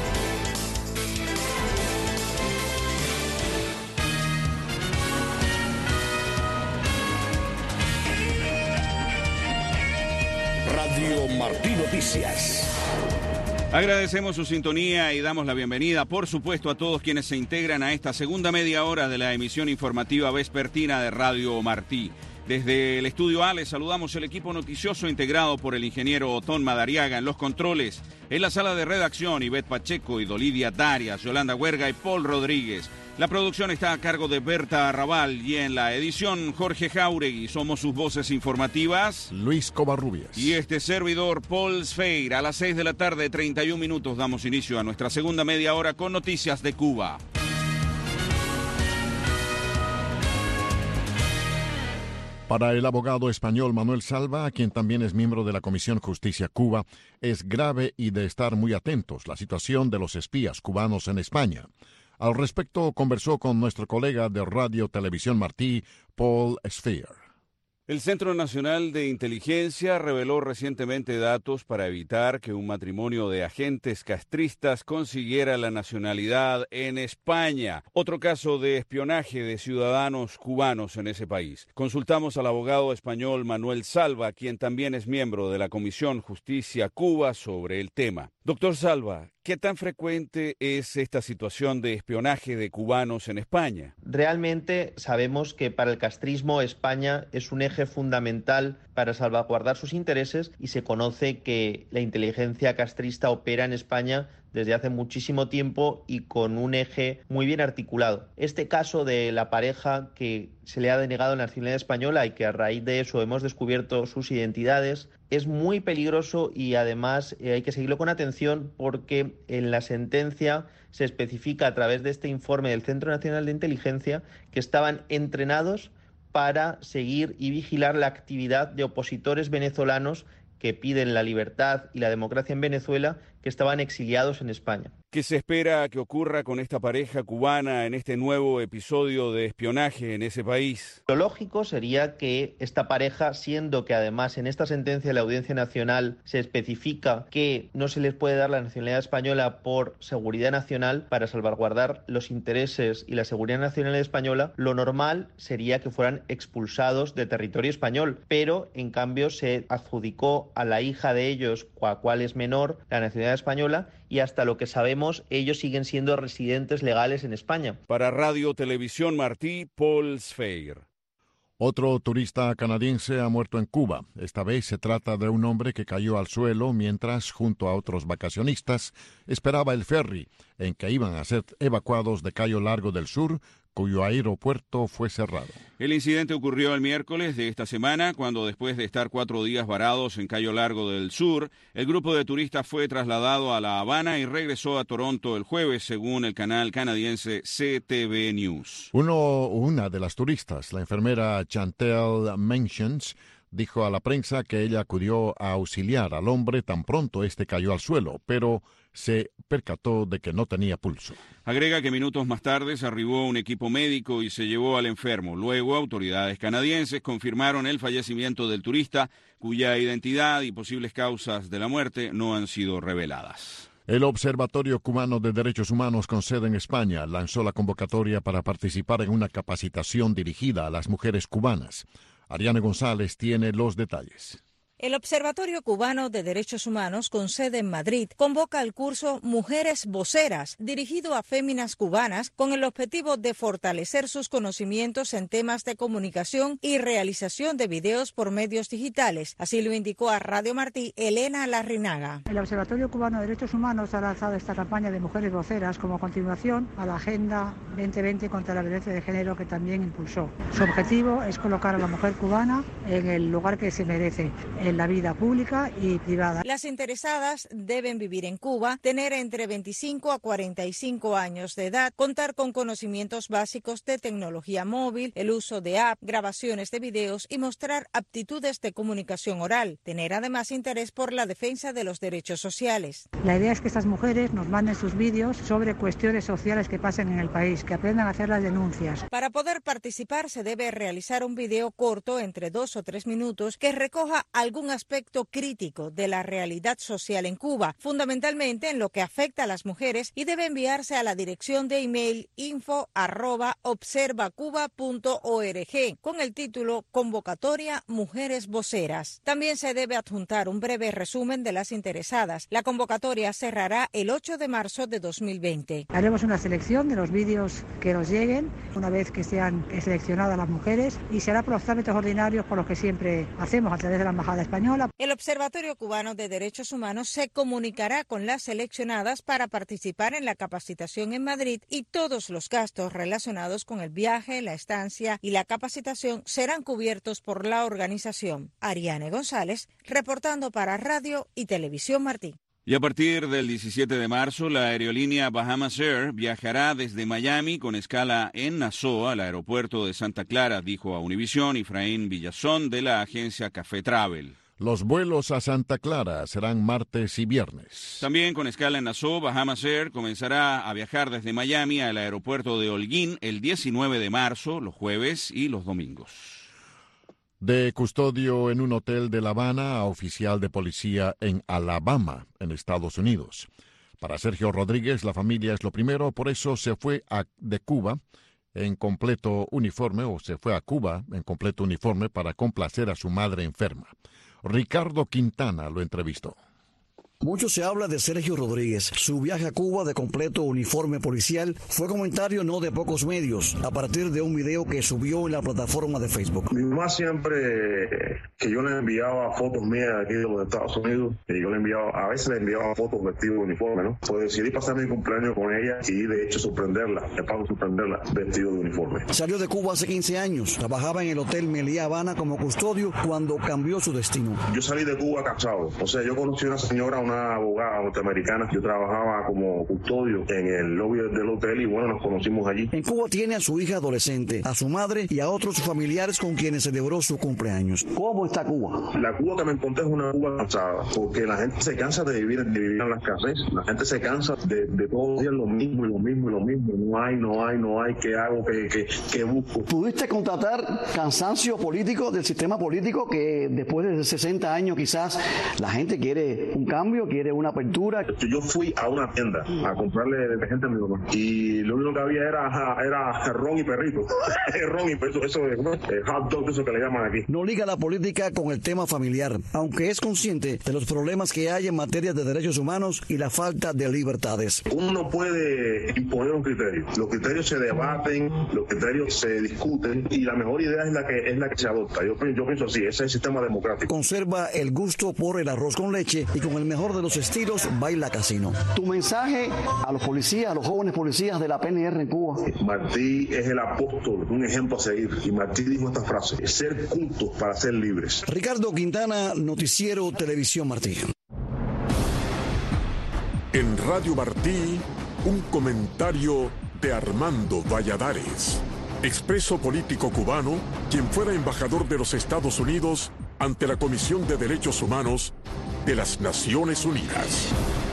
Radio Martí Noticias. Agradecemos su sintonía y damos la bienvenida, por supuesto, a todos quienes se integran a esta segunda media hora de la emisión informativa vespertina de Radio Martí. Desde el estudio A les saludamos el equipo noticioso integrado por el ingeniero Otón Madariaga en los controles. En la sala de redacción, Ivette Pacheco y Dolidia Darias, Yolanda Huerga y Paul Rodríguez. La producción está a cargo de Berta Arrabal y en la edición Jorge Jauregui. Somos sus voces informativas, Luis Covarrubias y este servidor, Paul Sfeir. A las 6 de la tarde, 31 minutos, damos inicio a nuestra segunda media hora con noticias de Cuba. Para el abogado español Manuel Salva, quien también es miembro de la Comisión Justicia Cuba, es grave y de estar muy atentos la situación de los espías cubanos en España. Al respecto, conversó con nuestro colega de Radio Televisión Martí, Paul Sfeir. El Centro Nacional de Inteligencia reveló recientemente datos para evitar que un matrimonio de agentes castristas consiguiera la nacionalidad en España. Otro caso de espionaje de ciudadanos cubanos en ese país. Consultamos al abogado español Manuel Salva, quien también es miembro de la Comisión Justicia Cuba, sobre el tema. Doctor Salva, ¿qué tan frecuente es esta situación de espionaje de cubanos en España? Realmente sabemos que para el castrismo España es un eje fundamental para salvaguardar sus intereses y se conoce que la inteligencia castrista opera en España desde hace muchísimo tiempo y con un eje muy bien articulado. Este caso de la pareja que se le ha denegado la nacionalidad española y que a raíz de eso hemos descubierto sus identidades es muy peligroso y además hay que seguirlo con atención porque en la sentencia se especifica a través de este informe del Centro Nacional de Inteligencia que estaban entrenados para seguir y vigilar la actividad de opositores venezolanos que piden la libertad y la democracia en Venezuela, que estaban exiliados en España. ¿Qué se espera que ocurra con esta pareja cubana en este nuevo episodio de espionaje en ese país? Lo lógico sería que esta pareja, siendo que además en esta sentencia de la Audiencia Nacional se especifica que no se les puede dar la nacionalidad española por seguridad nacional para salvaguardar los intereses y la seguridad nacional española, lo normal sería que fueran expulsados de territorio español, pero en cambio se adjudicó a la hija de ellos, cual es menor, la nacionalidad española, y hasta lo que sabemos, ellos siguen siendo residentes legales en España. Para Radio Televisión Martí, Paul Sfeir. Otro turista canadiense ha muerto en Cuba. Esta vez se trata de un hombre que cayó al suelo mientras, junto a otros vacacionistas, esperaba el ferry en que iban a ser evacuados de Cayo Largo del Sur, cuyo aeropuerto fue cerrado. El incidente ocurrió el miércoles de esta semana, cuando después de estar 4 días varados en Cayo Largo del Sur, el grupo de turistas fue trasladado a La Habana y regresó a Toronto el jueves, según el canal canadiense CTV News. Una de las turistas, la enfermera Chantel Mentions, dijo a la prensa que ella acudió a auxiliar al hombre tan pronto este cayó al suelo, pero se percató de que no tenía pulso. Agrega que minutos más tarde se arribó un equipo médico y se llevó al enfermo. Luego, autoridades canadienses confirmaron el fallecimiento del turista, cuya identidad y posibles causas de la muerte no han sido reveladas. El Observatorio Cubano de Derechos Humanos con sede en España lanzó la convocatoria para participar en una capacitación dirigida a las mujeres cubanas. Ariane González tiene los detalles. El Observatorio Cubano de Derechos Humanos, con sede en Madrid, convoca el curso Mujeres Voceras, dirigido a féminas cubanas, con el objetivo de fortalecer sus conocimientos en temas de comunicación y realización de videos por medios digitales. Así lo indicó a Radio Martí Elena Larrinaga. El Observatorio Cubano de Derechos Humanos ha lanzado esta campaña de Mujeres Voceras como continuación a la Agenda 2020 contra la violencia de género, que también impulsó. Su objetivo es colocar a la mujer cubana en el lugar que se merece, en la vida pública y privada. Las interesadas deben vivir en Cuba, tener entre 25 a 45 años de edad, contar con conocimientos básicos de tecnología móvil, el uso de app, grabaciones de videos y mostrar aptitudes de comunicación oral. Tener además interés por la defensa de los derechos sociales. La idea es que estas mujeres nos manden sus vídeos sobre cuestiones sociales que pasen en el país, que aprendan a hacer las denuncias. Para poder participar se debe realizar un video corto entre 2 o 3 minutos que recoja algún aspecto crítico de la realidad social en Cuba, fundamentalmente en lo que afecta a las mujeres, y debe enviarse a la dirección de email info@observacuba.org con el título Convocatoria Mujeres Voceras. También se debe adjuntar un breve resumen de las interesadas. La convocatoria cerrará el 8 de marzo de 2020. Haremos una selección de los vídeos que nos lleguen una vez que sean seleccionadas las mujeres, y será por los trámites ordinarios por los que siempre hacemos a través de la Embajada Española. El Observatorio Cubano de Derechos Humanos se comunicará con las seleccionadas para participar en la capacitación en Madrid, y todos los gastos relacionados con el viaje, la estancia y la capacitación serán cubiertos por la organización. Ariane González, reportando para Radio y Televisión Martí. Y a partir del 17 de marzo, la aerolínea Bahamas Air viajará desde Miami con escala en Nassau al aeropuerto de Santa Clara, dijo a Univisión Efraín Villazón de la agencia Café Travel. Los vuelos a Santa Clara serán martes y viernes. También con escala en Nassau, Bahamas Air comenzará a viajar desde Miami al aeropuerto de Holguín el 19 de marzo, los jueves y los domingos. De custodio en un hotel de La Habana a oficial de policía en Alabama, en Estados Unidos. Para Sergio Rodríguez, la familia es lo primero, por eso se fue de Cuba en completo uniforme, o se fue a Cuba en completo uniforme para complacer a su madre enferma. Ricardo Quintana lo entrevistó. Mucho se habla de Sergio Rodríguez. Su viaje a Cuba de completo uniforme policial fue comentario no de pocos medios, a partir de un video que subió en la plataforma de Facebook. Mi mamá siempre, que yo le enviaba fotos mías aquí de los Estados Unidos, y yo a veces le enviaba fotos vestido de uniforme, ¿no? Pues decidí pasar mi cumpleaños con ella y de hecho sorprenderla vestido de uniforme. Salió de Cuba hace 15 años, trabajaba en el Hotel Meliá Habana como custodio cuando cambió su destino. Yo salí de Cuba casado, o sea, yo conocí a una señora, una abogada norteamericana. Yo trabajaba como custodio en el lobby del hotel y bueno, nos conocimos allí. En Cuba tiene a su hija adolescente, a su madre y a otros familiares con quienes celebró su cumpleaños. ¿Cómo está Cuba? La Cuba que me encontré es una Cuba cansada, porque la gente se cansa de vivir en la escasez. La gente se cansa de todos los días lo mismo. No hay, ¿qué hago? ¿Qué busco? ¿Pudiste constatar cansancio político del sistema político, que después de 60 años quizás la gente quiere un cambio, quiere una apertura? Yo fui a una tienda a comprarle detergente a mi mamá y lo único que había era ron y perrito. Ron y perrito, eso es hot dog, eso que le llaman aquí. No liga la política con el tema familiar, aunque es consciente de los problemas que hay en materia de derechos humanos y la falta de libertades. Uno no puede imponer un criterio. Los criterios se debaten, los criterios se discuten y la mejor idea es la que se adopta. Yo pienso así, ese es el sistema democrático. Conserva el gusto por el arroz con leche y con el mejor de los estilos baila casino. Tu mensaje a los policías, a los jóvenes policías de la PNR en Cuba. Martí es el apóstol, un ejemplo a seguir. Y Martí dijo esta frase: ser cultos para ser libres. Ricardo Quintana, Noticiero Televisión Martí. En Radio Martí, un comentario de Armando Valladares, expreso político cubano, quien fuera embajador de los Estados Unidos ante la Comisión de Derechos Humanos de las Naciones Unidas.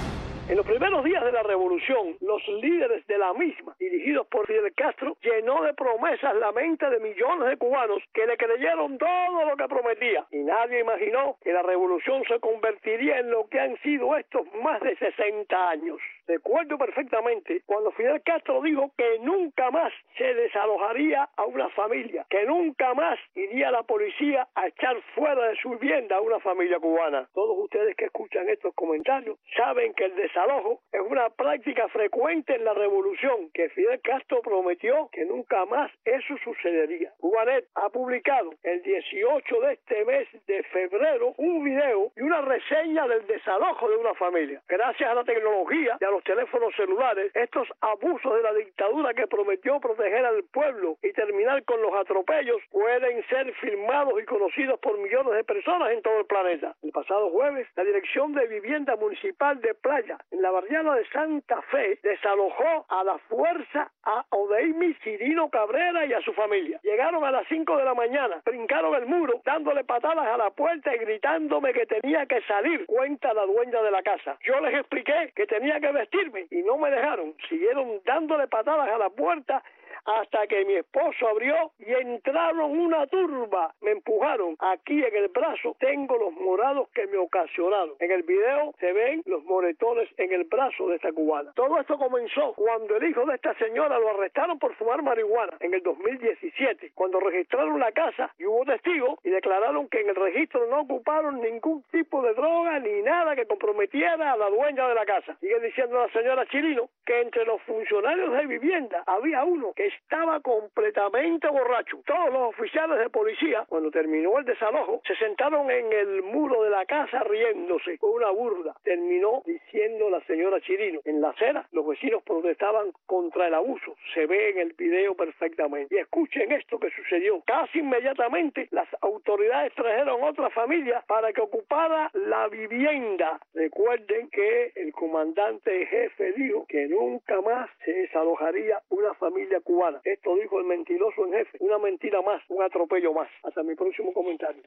En los primeros días de la revolución, los líderes de la misma, dirigidos por Fidel Castro, llenó de promesas la mente de millones de cubanos que le creyeron todo lo que prometía. Y nadie imaginó que la revolución se convertiría en lo que han sido estos más de 60 años. Recuerdo perfectamente cuando Fidel Castro dijo que nunca más se desalojaría a una familia, que nunca más iría la policía a echar fuera de su vivienda a una familia cubana. Todos ustedes que escuchan estos comentarios saben que el desalojo es una práctica frecuente en la revolución, que Fidel Castro prometió que nunca más eso sucedería. Cubanet ha publicado el 18 de este mes de febrero un video y una reseña del desalojo de una familia. Gracias a la tecnología y a los teléfonos celulares, estos abusos de la dictadura que prometió proteger al pueblo y terminar con los atropellos pueden ser filmados y conocidos por millones de personas en todo el planeta. El pasado jueves, la Dirección de Vivienda Municipal de Playa, en la barriada de Santa Fe, desalojó a la fuerza a Odeimi Chirino Cabrera y a su familia. Llegaron a las 5 de la mañana, brincaron el muro, dándole patadas a la puerta y gritándome que tenía que salir, cuenta la dueña de la casa. Yo les expliqué que tenía que vestirme y no me dejaron. Siguieron dándole patadas a la puerta hasta que mi esposo abrió y entraron una turba. Me empujaron. Aquí en el brazo tengo los morados que me ocasionaron. En el video se ven los moretones en el brazo de esta cubana. Todo esto comenzó cuando el hijo de esta señora lo arrestaron por fumar marihuana en el 2017, cuando registraron la casa y hubo testigos y declararon que en el registro no ocuparon ningún tipo de droga ni nada que comprometiera a la dueña de la casa. Sigue diciendo la señora Chirino que entre los funcionarios de vivienda había uno que estaba completamente borracho. Todos los oficiales de policía, cuando terminó el desalojo, se sentaron en el muro de la casa riéndose con una burla. Terminó diciendo la señora Chirino. En la acera, los vecinos protestaban contra el abuso. Se ve en el video perfectamente. Y escuchen esto que sucedió. Casi inmediatamente, las autoridades trajeron otra familia para que ocupara la vivienda. Recuerden que el comandante jefe dijo que nunca más se desalojaría una familia cubana. Esto dijo el mentiroso en jefe. Una mentira más, un atropello más. Hasta mi próximo comentario.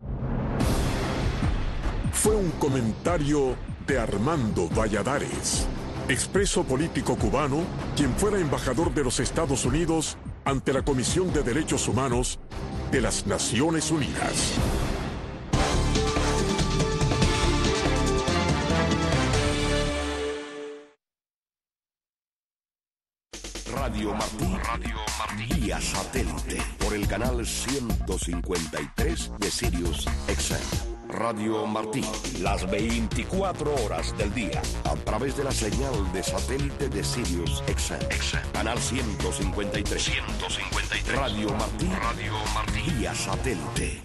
Fue un comentario de Armando Valladares, expreso político cubano, quien fuera embajador de los Estados Unidos ante la Comisión de Derechos Humanos de las Naciones Unidas. Radio Martí vía satélite por el canal 153 de Sirius XM. Radio Martí, las 24 horas del día, a través de la señal de satélite de Sirius XM. Canal 153. Radio Martí vía satélite.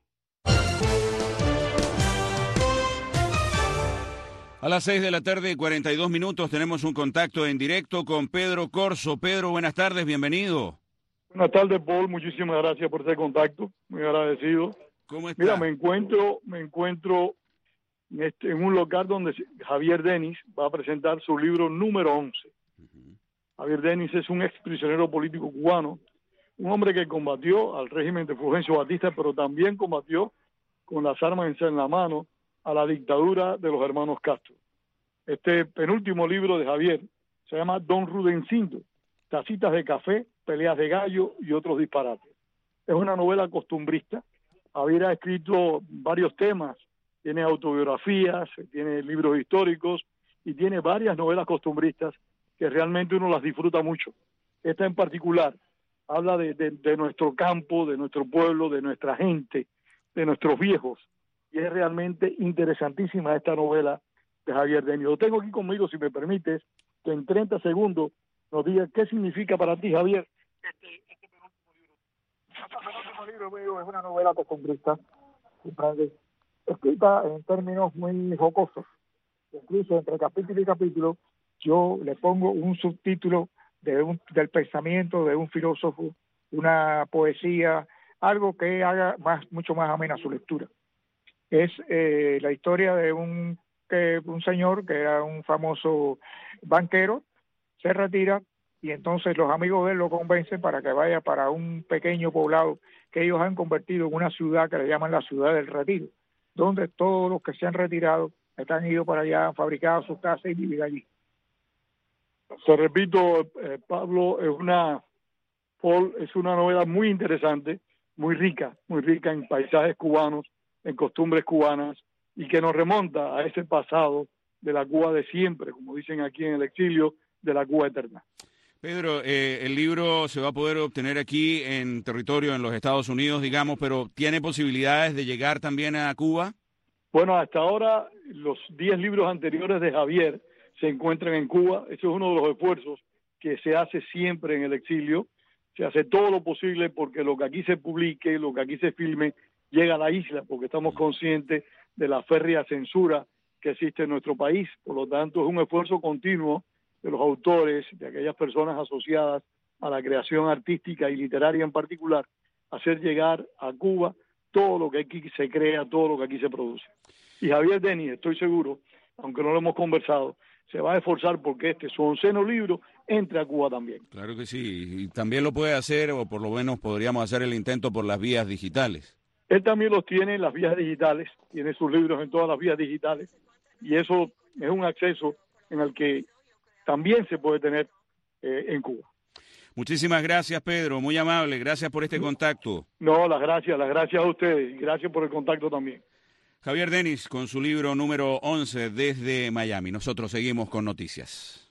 A las 6 de la tarde y 42 minutos tenemos un contacto en directo con Pedro Corso. Pedro, buenas tardes, bienvenido. Buenas tardes, Paul, muchísimas gracias por ese contacto, muy agradecido. ¿Cómo está? Mira, me encuentro en un local donde Javier Denis va a presentar su libro número 11. Javier Denis es un ex prisionero político cubano, un hombre que combatió al régimen de Fulgencio Batista, pero también combatió con las armas en la mano a la dictadura de los hermanos Castro. Este penúltimo libro de Javier se llama Don Rudencindo, tacitas de café, peleas de gallo y otros disparates. Es una novela costumbrista. Javier ha escrito varios temas, tiene autobiografías, tiene libros históricos y tiene varias novelas costumbristas que realmente uno las disfruta mucho. Esta en particular habla de nuestro campo, de nuestro pueblo, de nuestra gente, de nuestros viejos. Y es realmente interesantísima esta novela de Javier Denis. Lo tengo aquí conmigo, si me permites, que en 30 segundos nos diga qué significa para ti, Javier, este penúltimo libro. Este penúltimo libro es una novela costumbrista, escrita en términos muy jocosos. Incluso entre capítulo y capítulo yo le pongo un subtítulo del pensamiento de un filósofo, una poesía, algo que haga mucho más amena su lectura. Es la historia de un señor que era un famoso banquero, se retira y entonces los amigos de él lo convencen para que vaya para un pequeño poblado que ellos han convertido en una ciudad que le llaman la ciudad del retiro, donde todos los que se han retirado han ido para allá, han fabricado sus casas y viven allí. Te repito, Pablo, es una novela muy interesante, muy rica en paisajes cubanos, en costumbres cubanas, y que nos remonta a ese pasado de la Cuba de siempre, como dicen aquí en el exilio, de la Cuba eterna. Pedro, el libro se va a poder obtener aquí en territorio, en los Estados Unidos, digamos, pero ¿tiene posibilidades de llegar también a Cuba? Bueno, hasta ahora los 10 libros anteriores de Javier se encuentran en Cuba. Eso es uno de los esfuerzos que se hace siempre en el exilio. Se hace todo lo posible porque lo que aquí se publique, lo que aquí se filme, llega a la isla, porque estamos conscientes de la férrea censura que existe en nuestro país. Por lo tanto, es un esfuerzo continuo de los autores, de aquellas personas asociadas a la creación artística y literaria en particular, hacer llegar a Cuba todo lo que aquí se crea, todo lo que aquí se produce. Y Javier Denis, estoy seguro, aunque no lo hemos conversado, se va a esforzar porque su 11º libro entre a Cuba también. Claro que sí, y también lo puede hacer, o por lo menos podríamos hacer el intento por las vías digitales. Él también los tiene en las vías digitales, tiene sus libros en todas las vías digitales, y eso es un acceso en el que también se puede tener en Cuba. Muchísimas gracias, Pedro, muy amable, gracias por este contacto. No, las gracias a ustedes, y gracias por el contacto también. Javier Denis con su libro número 11 desde Miami. Nosotros seguimos con noticias.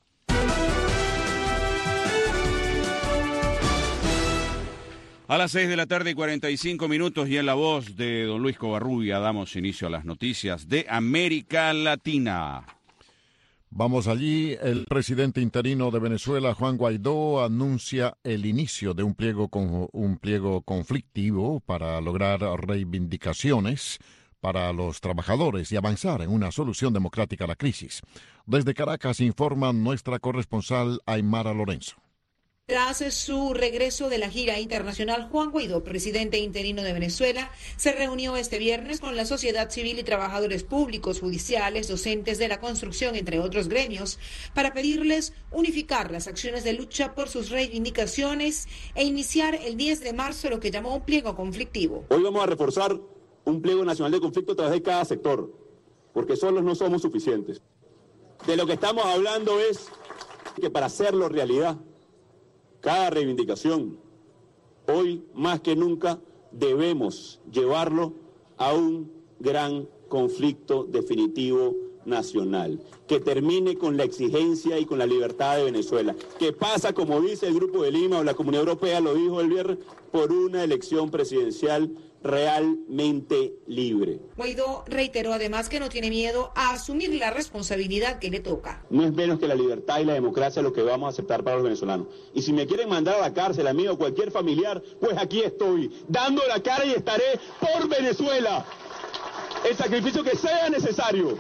A las 6:45 y en la voz de don Luis Covarrubia damos inicio a las noticias de América Latina. Vamos allí. El presidente interino de Venezuela, Juan Guaidó, anuncia el inicio de un pliego conflictivo para lograr reivindicaciones para los trabajadores y avanzar en una solución democrática a la crisis. Desde Caracas informa nuestra corresponsal Aymara Lorenzo. Tras su regreso de la gira internacional, Juan Guaidó, presidente interino de Venezuela, se reunió este viernes con la sociedad civil y trabajadores públicos, judiciales, docentes de la construcción, entre otros gremios, para pedirles unificar las acciones de lucha por sus reivindicaciones e iniciar el 10 de marzo lo que llamó un pliego conflictivo. Hoy vamos a reforzar un pliego nacional de conflicto a través de cada sector, porque solos no somos suficientes. De lo que estamos hablando es que para hacerlo realidad, cada reivindicación, hoy más que nunca, debemos llevarlo a un gran conflicto definitivo nacional, que termine con la exigencia y con la libertad de Venezuela, que pasa, como dice el Grupo de Lima o la Comunidad Europea, lo dijo el viernes, por una elección presidencial realmente libre. Guaidó reiteró además que no tiene miedo a asumir la responsabilidad que le toca. No es menos que la libertad y la democracia lo que vamos a aceptar para los venezolanos. Y si me quieren mandar a la cárcel, a mí o cualquier familiar, pues aquí estoy, dando la cara y estaré por Venezuela. El sacrificio que sea necesario.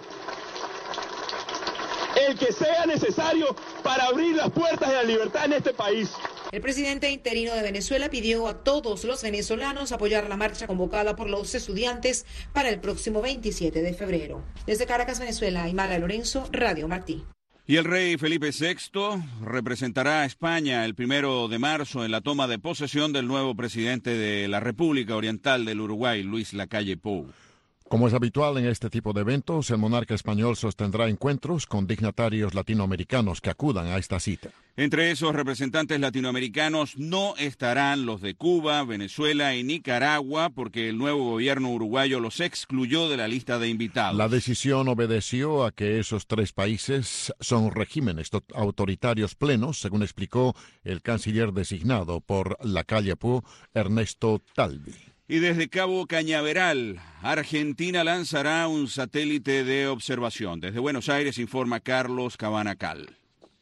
El que sea necesario para abrir las puertas de la libertad en este país. El presidente interino de Venezuela pidió a todos los venezolanos apoyar la marcha convocada por los estudiantes para el próximo 27 de febrero. Desde Caracas, Venezuela, Aymara Lorenzo, Radio Martí. Y el rey Felipe VI representará a España el 1 de marzo en la toma de posesión del nuevo presidente de la República Oriental del Uruguay, Luis Lacalle Pou. Como es habitual en este tipo de eventos, el monarca español sostendrá encuentros con dignatarios latinoamericanos que acudan a esta cita. Entre esos representantes latinoamericanos no estarán los de Cuba, Venezuela y Nicaragua, porque el nuevo gobierno uruguayo los excluyó de la lista de invitados. La decisión obedeció a que esos tres países son regímenes autoritarios plenos, según explicó el canciller designado por Lacalle Pou, Ernesto Talvi. Y desde Cabo Cañaveral, Argentina lanzará un satélite de observación. Desde Buenos Aires informa Carlos Cabanacal.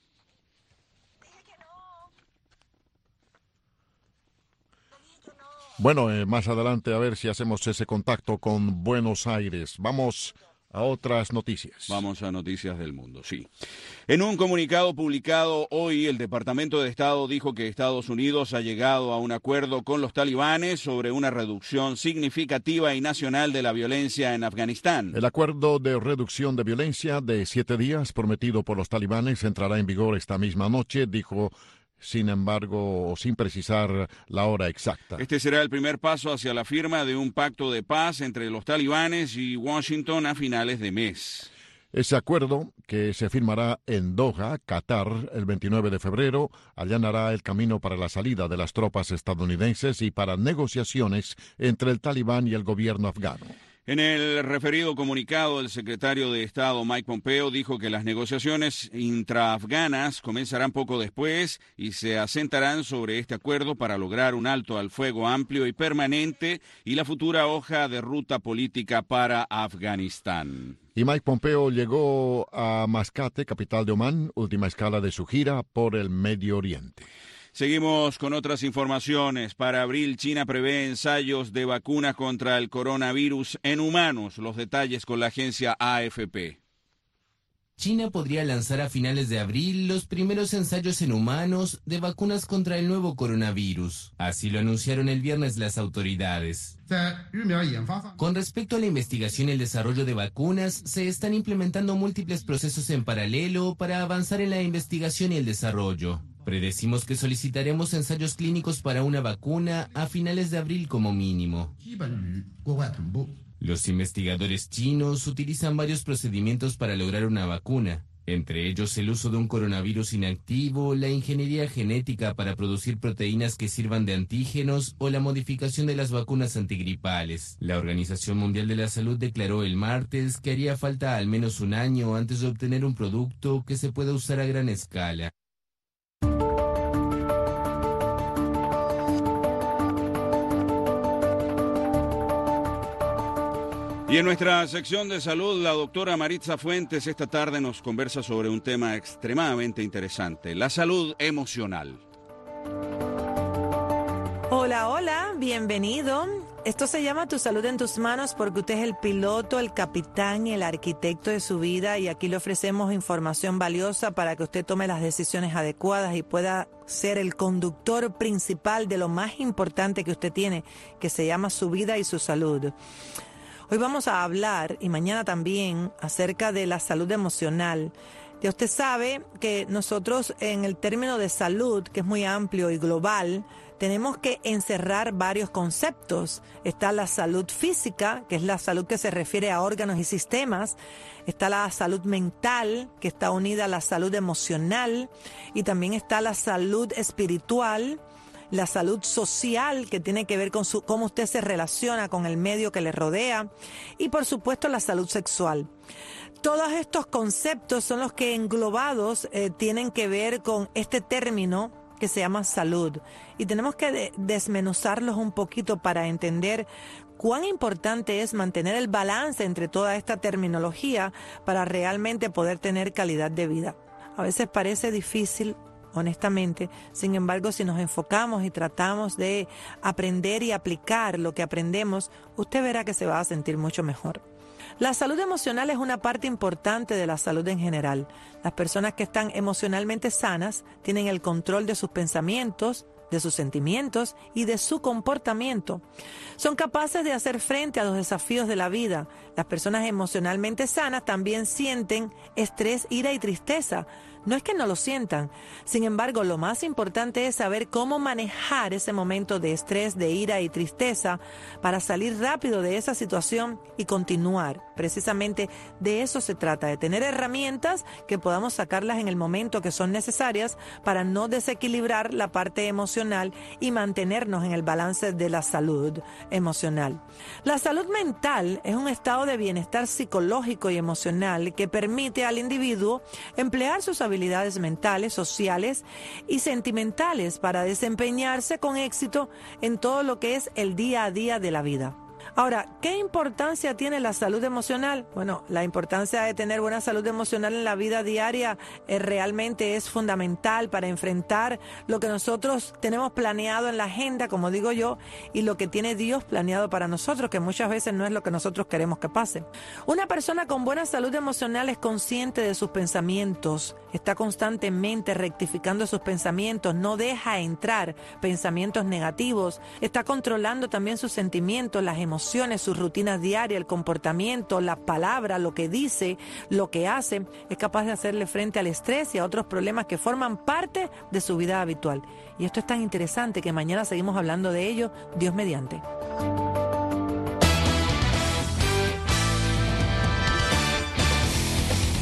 Bueno, más adelante a ver si hacemos ese contacto con Buenos Aires. Vamos a otras noticias. Vamos a noticias del mundo, sí. En un comunicado publicado hoy, el Departamento de Estado dijo que Estados Unidos ha llegado a un acuerdo con los talibanes sobre una reducción significativa y nacional de la violencia en Afganistán. El acuerdo de reducción de violencia de 7 días prometido por los talibanes entrará en vigor esta misma noche, dijo, sin embargo, sin precisar la hora exacta. Este será el primer paso hacia la firma de un pacto de paz entre los talibanes y Washington a finales de mes. Ese acuerdo, que se firmará en Doha, Qatar, el 29 de febrero, allanará el camino para la salida de las tropas estadounidenses y para negociaciones entre el Talibán y el gobierno afgano. En el referido comunicado, el secretario de Estado Mike Pompeo dijo que las negociaciones intraafganas comenzarán poco después y se asentarán sobre este acuerdo para lograr un alto al fuego amplio y permanente y la futura hoja de ruta política para Afganistán. Y Mike Pompeo llegó a Mascate, capital de Omán, última escala de su gira por el Medio Oriente. Seguimos con otras informaciones. Para abril, China prevé ensayos de vacunas contra el coronavirus en humanos. Los detalles con la agencia AFP. China podría lanzar a finales de abril los primeros ensayos en humanos de vacunas contra el nuevo coronavirus. Así lo anunciaron el viernes las autoridades. Con respecto a la investigación y el desarrollo de vacunas, se están implementando múltiples procesos en paralelo para avanzar en la investigación y el desarrollo. Predecimos que solicitaremos ensayos clínicos para una vacuna a finales de abril como mínimo. Los investigadores chinos utilizan varios procedimientos para lograr una vacuna, entre ellos el uso de un coronavirus inactivo, la ingeniería genética para producir proteínas que sirvan de antígenos o la modificación de las vacunas antigripales. La Organización Mundial de la Salud declaró el martes que haría falta al menos un año antes de obtener un producto que se pueda usar a gran escala. Y en nuestra sección de salud, la doctora Maritza Fuentes esta tarde nos conversa sobre un tema extremadamente interesante, la salud emocional. Hola, hola, bienvenido. Esto se llama Tu Salud en Tus Manos porque usted es el piloto, el capitán y el arquitecto de su vida y aquí le ofrecemos información valiosa para que usted tome las decisiones adecuadas y pueda ser el conductor principal de lo más importante que usted tiene, que se llama su vida y su salud. Hoy vamos a hablar, y mañana también, acerca de la salud emocional. Ya usted sabe que nosotros en el término de salud, que es muy amplio y global, tenemos que encerrar varios conceptos. Está la salud física, que es la salud que se refiere a órganos y sistemas. Está la salud mental, que está unida a la salud emocional. Y también está la salud espiritual, la salud social, que tiene que ver con cómo usted se relaciona con el medio que le rodea, y por supuesto la salud sexual. Todos estos conceptos son los que englobados tienen que ver con este término que se llama salud. Y tenemos que desmenuzarlos un poquito para entender cuán importante es mantener el balance entre toda esta terminología para realmente poder tener calidad de vida. A veces parece difícil, honestamente. Sin embargo, si nos enfocamos y tratamos de aprender y aplicar lo que aprendemos, usted verá que se va a sentir mucho mejor. La salud emocional es una parte importante de la salud en general. Las personas que están emocionalmente sanas tienen el control de sus pensamientos, de sus sentimientos y de su comportamiento. Son capaces de hacer frente a los desafíos de la vida. Las personas emocionalmente sanas también sienten estrés, ira y tristeza. No es que no lo sientan. Sin embargo, lo más importante es saber cómo manejar ese momento de estrés, de ira y tristeza para salir rápido de esa situación y continuar. Precisamente de eso se trata, de tener herramientas que podamos sacarlas en el momento que son necesarias para no desequilibrar la parte emocional y mantenernos en el balance de la salud emocional. La salud mental es un estado de bienestar psicológico y emocional que permite al individuo emplear sus habilidades mentales, sociales y sentimentales para desempeñarse con éxito en todo lo que es el día a día de la vida. Ahora, ¿qué importancia tiene la salud emocional? Bueno, la importancia de tener buena salud emocional en la vida diaria realmente es fundamental para enfrentar lo que nosotros tenemos planeado en la agenda, como digo yo, y lo que tiene Dios planeado para nosotros, que muchas veces no es lo que nosotros queremos que pase. Una persona con buena salud emocional es consciente de sus pensamientos, está constantemente rectificando sus pensamientos, no deja entrar pensamientos negativos, está controlando también sus sentimientos, las emociones, sus rutinas diarias, el comportamiento, las palabras, lo que dice, lo que hace, es capaz de hacerle frente al estrés y a otros problemas que forman parte de su vida habitual. Y esto es tan interesante que mañana seguimos hablando de ello, Dios mediante.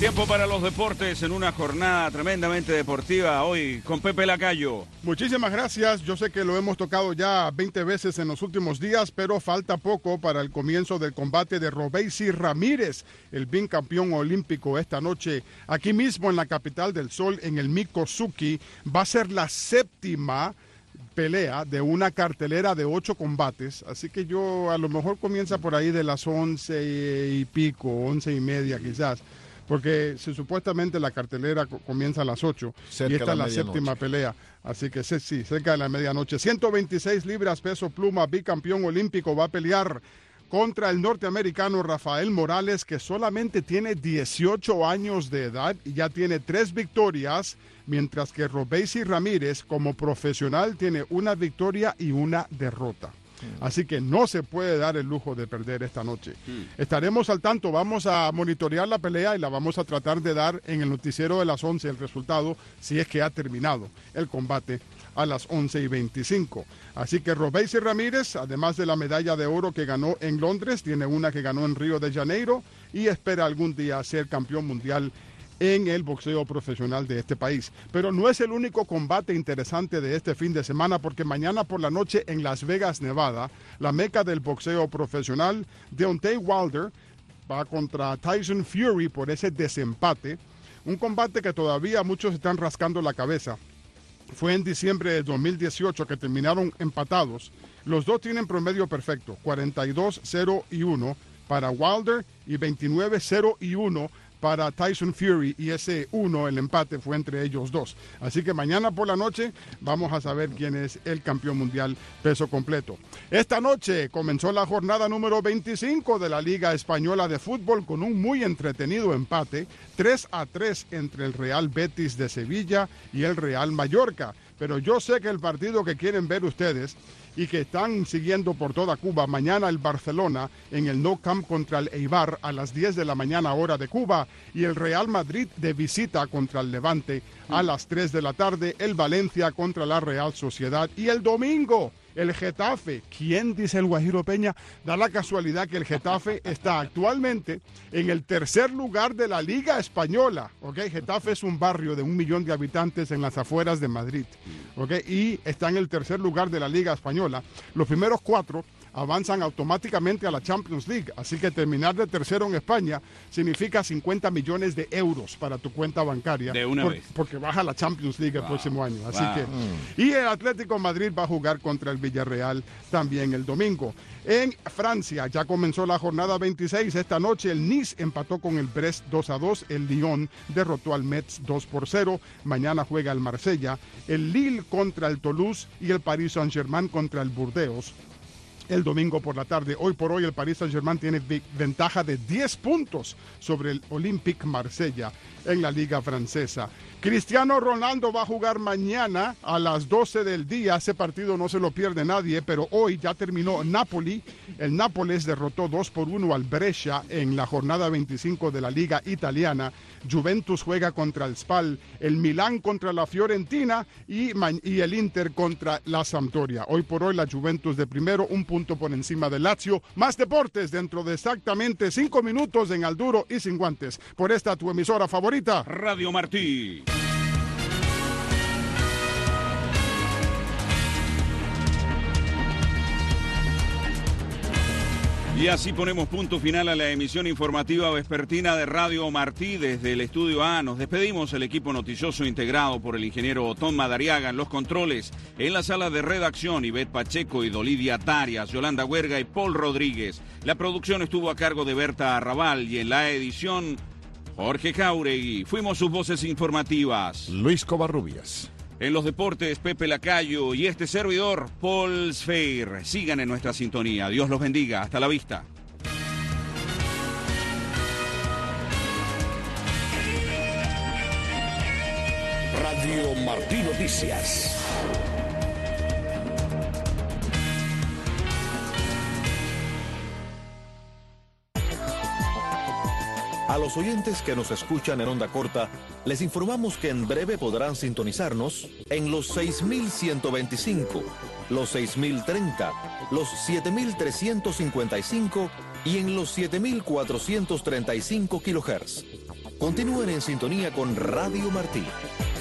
Tiempo para los deportes en una jornada tremendamente deportiva hoy con Pepe Lacayo. Muchísimas gracias. Yo sé que lo hemos tocado ya 20 veces en los últimos días, pero falta poco para el comienzo del combate de Robeisy Ramírez, el bicampeón olímpico esta noche aquí mismo en la capital del sol, en el Mikosuki. Va a ser la 7ª pelea de una cartelera de 8 combates, así que yo a lo mejor comienza por ahí de las 11 y pico, 11 y media quizás, porque supuestamente la cartelera comienza a las 8 y esta es la 7ª pelea, así que sí, cerca de la medianoche. 126 libras peso pluma, bicampeón olímpico, va a pelear contra el norteamericano Rafael Morales, que solamente tiene 18 años de edad y ya tiene 3 victorias, mientras que Robeisy Ramírez como profesional tiene 1 victoria y 1 derrota. Así que no se puede dar el lujo de perder esta noche. Estaremos al tanto, vamos a monitorear la pelea y la vamos a tratar de dar en el noticiero de las 11 el resultado, si es que ha terminado el combate a las 11:25. Así que Robeisy Ramírez, además de la medalla de oro que ganó en Londres, tiene una que ganó en Río de Janeiro y espera algún día ser campeón mundial en el boxeo profesional de este país. Pero no es el único combate interesante de este fin de semana, porque mañana por la noche en Las Vegas, Nevada, la meca del boxeo profesional, Deontay Wilder va contra Tyson Fury por ese desempate. Un combate que todavía muchos están rascando la cabeza. Fue en diciembre de 2018 que terminaron empatados. Los dos tienen promedio perfecto, 42-0-1 para Wilder y 29-0-1 para Tyson Fury, y ese 1, el empate, fue entre ellos dos. Así que mañana por la noche vamos a saber quién es el campeón mundial peso completo. Esta noche comenzó la jornada número 25 de la Liga Española de Fútbol con un muy entretenido empate, 3-3 entre el Real Betis de Sevilla y el Real Mallorca. Pero yo sé que el partido que quieren ver ustedes y que están siguiendo por toda Cuba, mañana el Barcelona en el Nou Camp contra el Eibar a las 10 de la mañana hora de Cuba, y el Real Madrid de visita contra el Levante a las 3 de la tarde, el Valencia contra la Real Sociedad, y el domingo el Getafe. ¿Quién dice el Guajiro Peña? Da la casualidad que el Getafe está actualmente en el tercer lugar de la Liga Española. ¿Okay? Getafe es un barrio de 1 millón de habitantes en las afueras de Madrid. ¿Okay? Y está en el tercer lugar de la Liga Española. Los primeros 4 avanzan automáticamente a la Champions League. Así que terminar de tercero en España significa 50 millones de euros para tu cuenta bancaria. De una vez. Porque baja la Champions League el próximo año. Así que, y el Atlético Madrid va a jugar contra el Villarreal también el domingo. En Francia ya comenzó la jornada 26. Esta noche el Nice empató con el Brest 2-2. El Lyon derrotó al Metz 2-0. Mañana juega el Marsella. El Lille contra el Toulouse y el Paris Saint-Germain contra el Burdeos el domingo por la tarde. Hoy por hoy el Paris Saint-Germain tiene ventaja de 10 puntos sobre el Olympique Marsella en la Liga Francesa. Cristiano Ronaldo va a jugar mañana a las 12 del día. Ese partido no se lo pierde nadie, pero hoy ya terminó Napoli. El Nápoles derrotó 2-1 al Brescia en la jornada 25 de la Liga Italiana. Juventus juega contra el Spal, el Milán contra la Fiorentina y el Inter contra la Sampdoria. Hoy por hoy la Juventus de primero, 1 punto por encima del Lazio. Más deportes dentro de exactamente 5 minutos en Al Duro y Sin Guantes. Por esta tu emisora favorita, Radio Martí. Y así ponemos punto final a la emisión informativa vespertina de Radio Martí. Desde el Estudio A nos despedimos, el equipo noticioso integrado por el ingeniero Tom Madariaga en los controles, en la sala de redacción Ivette Pacheco y Dolidia Tarias, Yolanda Huerga y Paul Rodríguez. La producción estuvo a cargo de Berta Arrabal y en la edición Jorge Jauregui. Fuimos sus voces informativas, Luis Covarrubias. En los deportes, Pepe Lacayo y este servidor, Paul Sfeir. Sigan en nuestra sintonía. Dios los bendiga. Hasta la vista. Radio Martí Noticias. A los oyentes que nos escuchan en onda corta, les informamos que en breve podrán sintonizarnos en los 6.125, los 6.030, los 7.355 y en los 7.435 kHz. Continúen en sintonía con Radio Martí.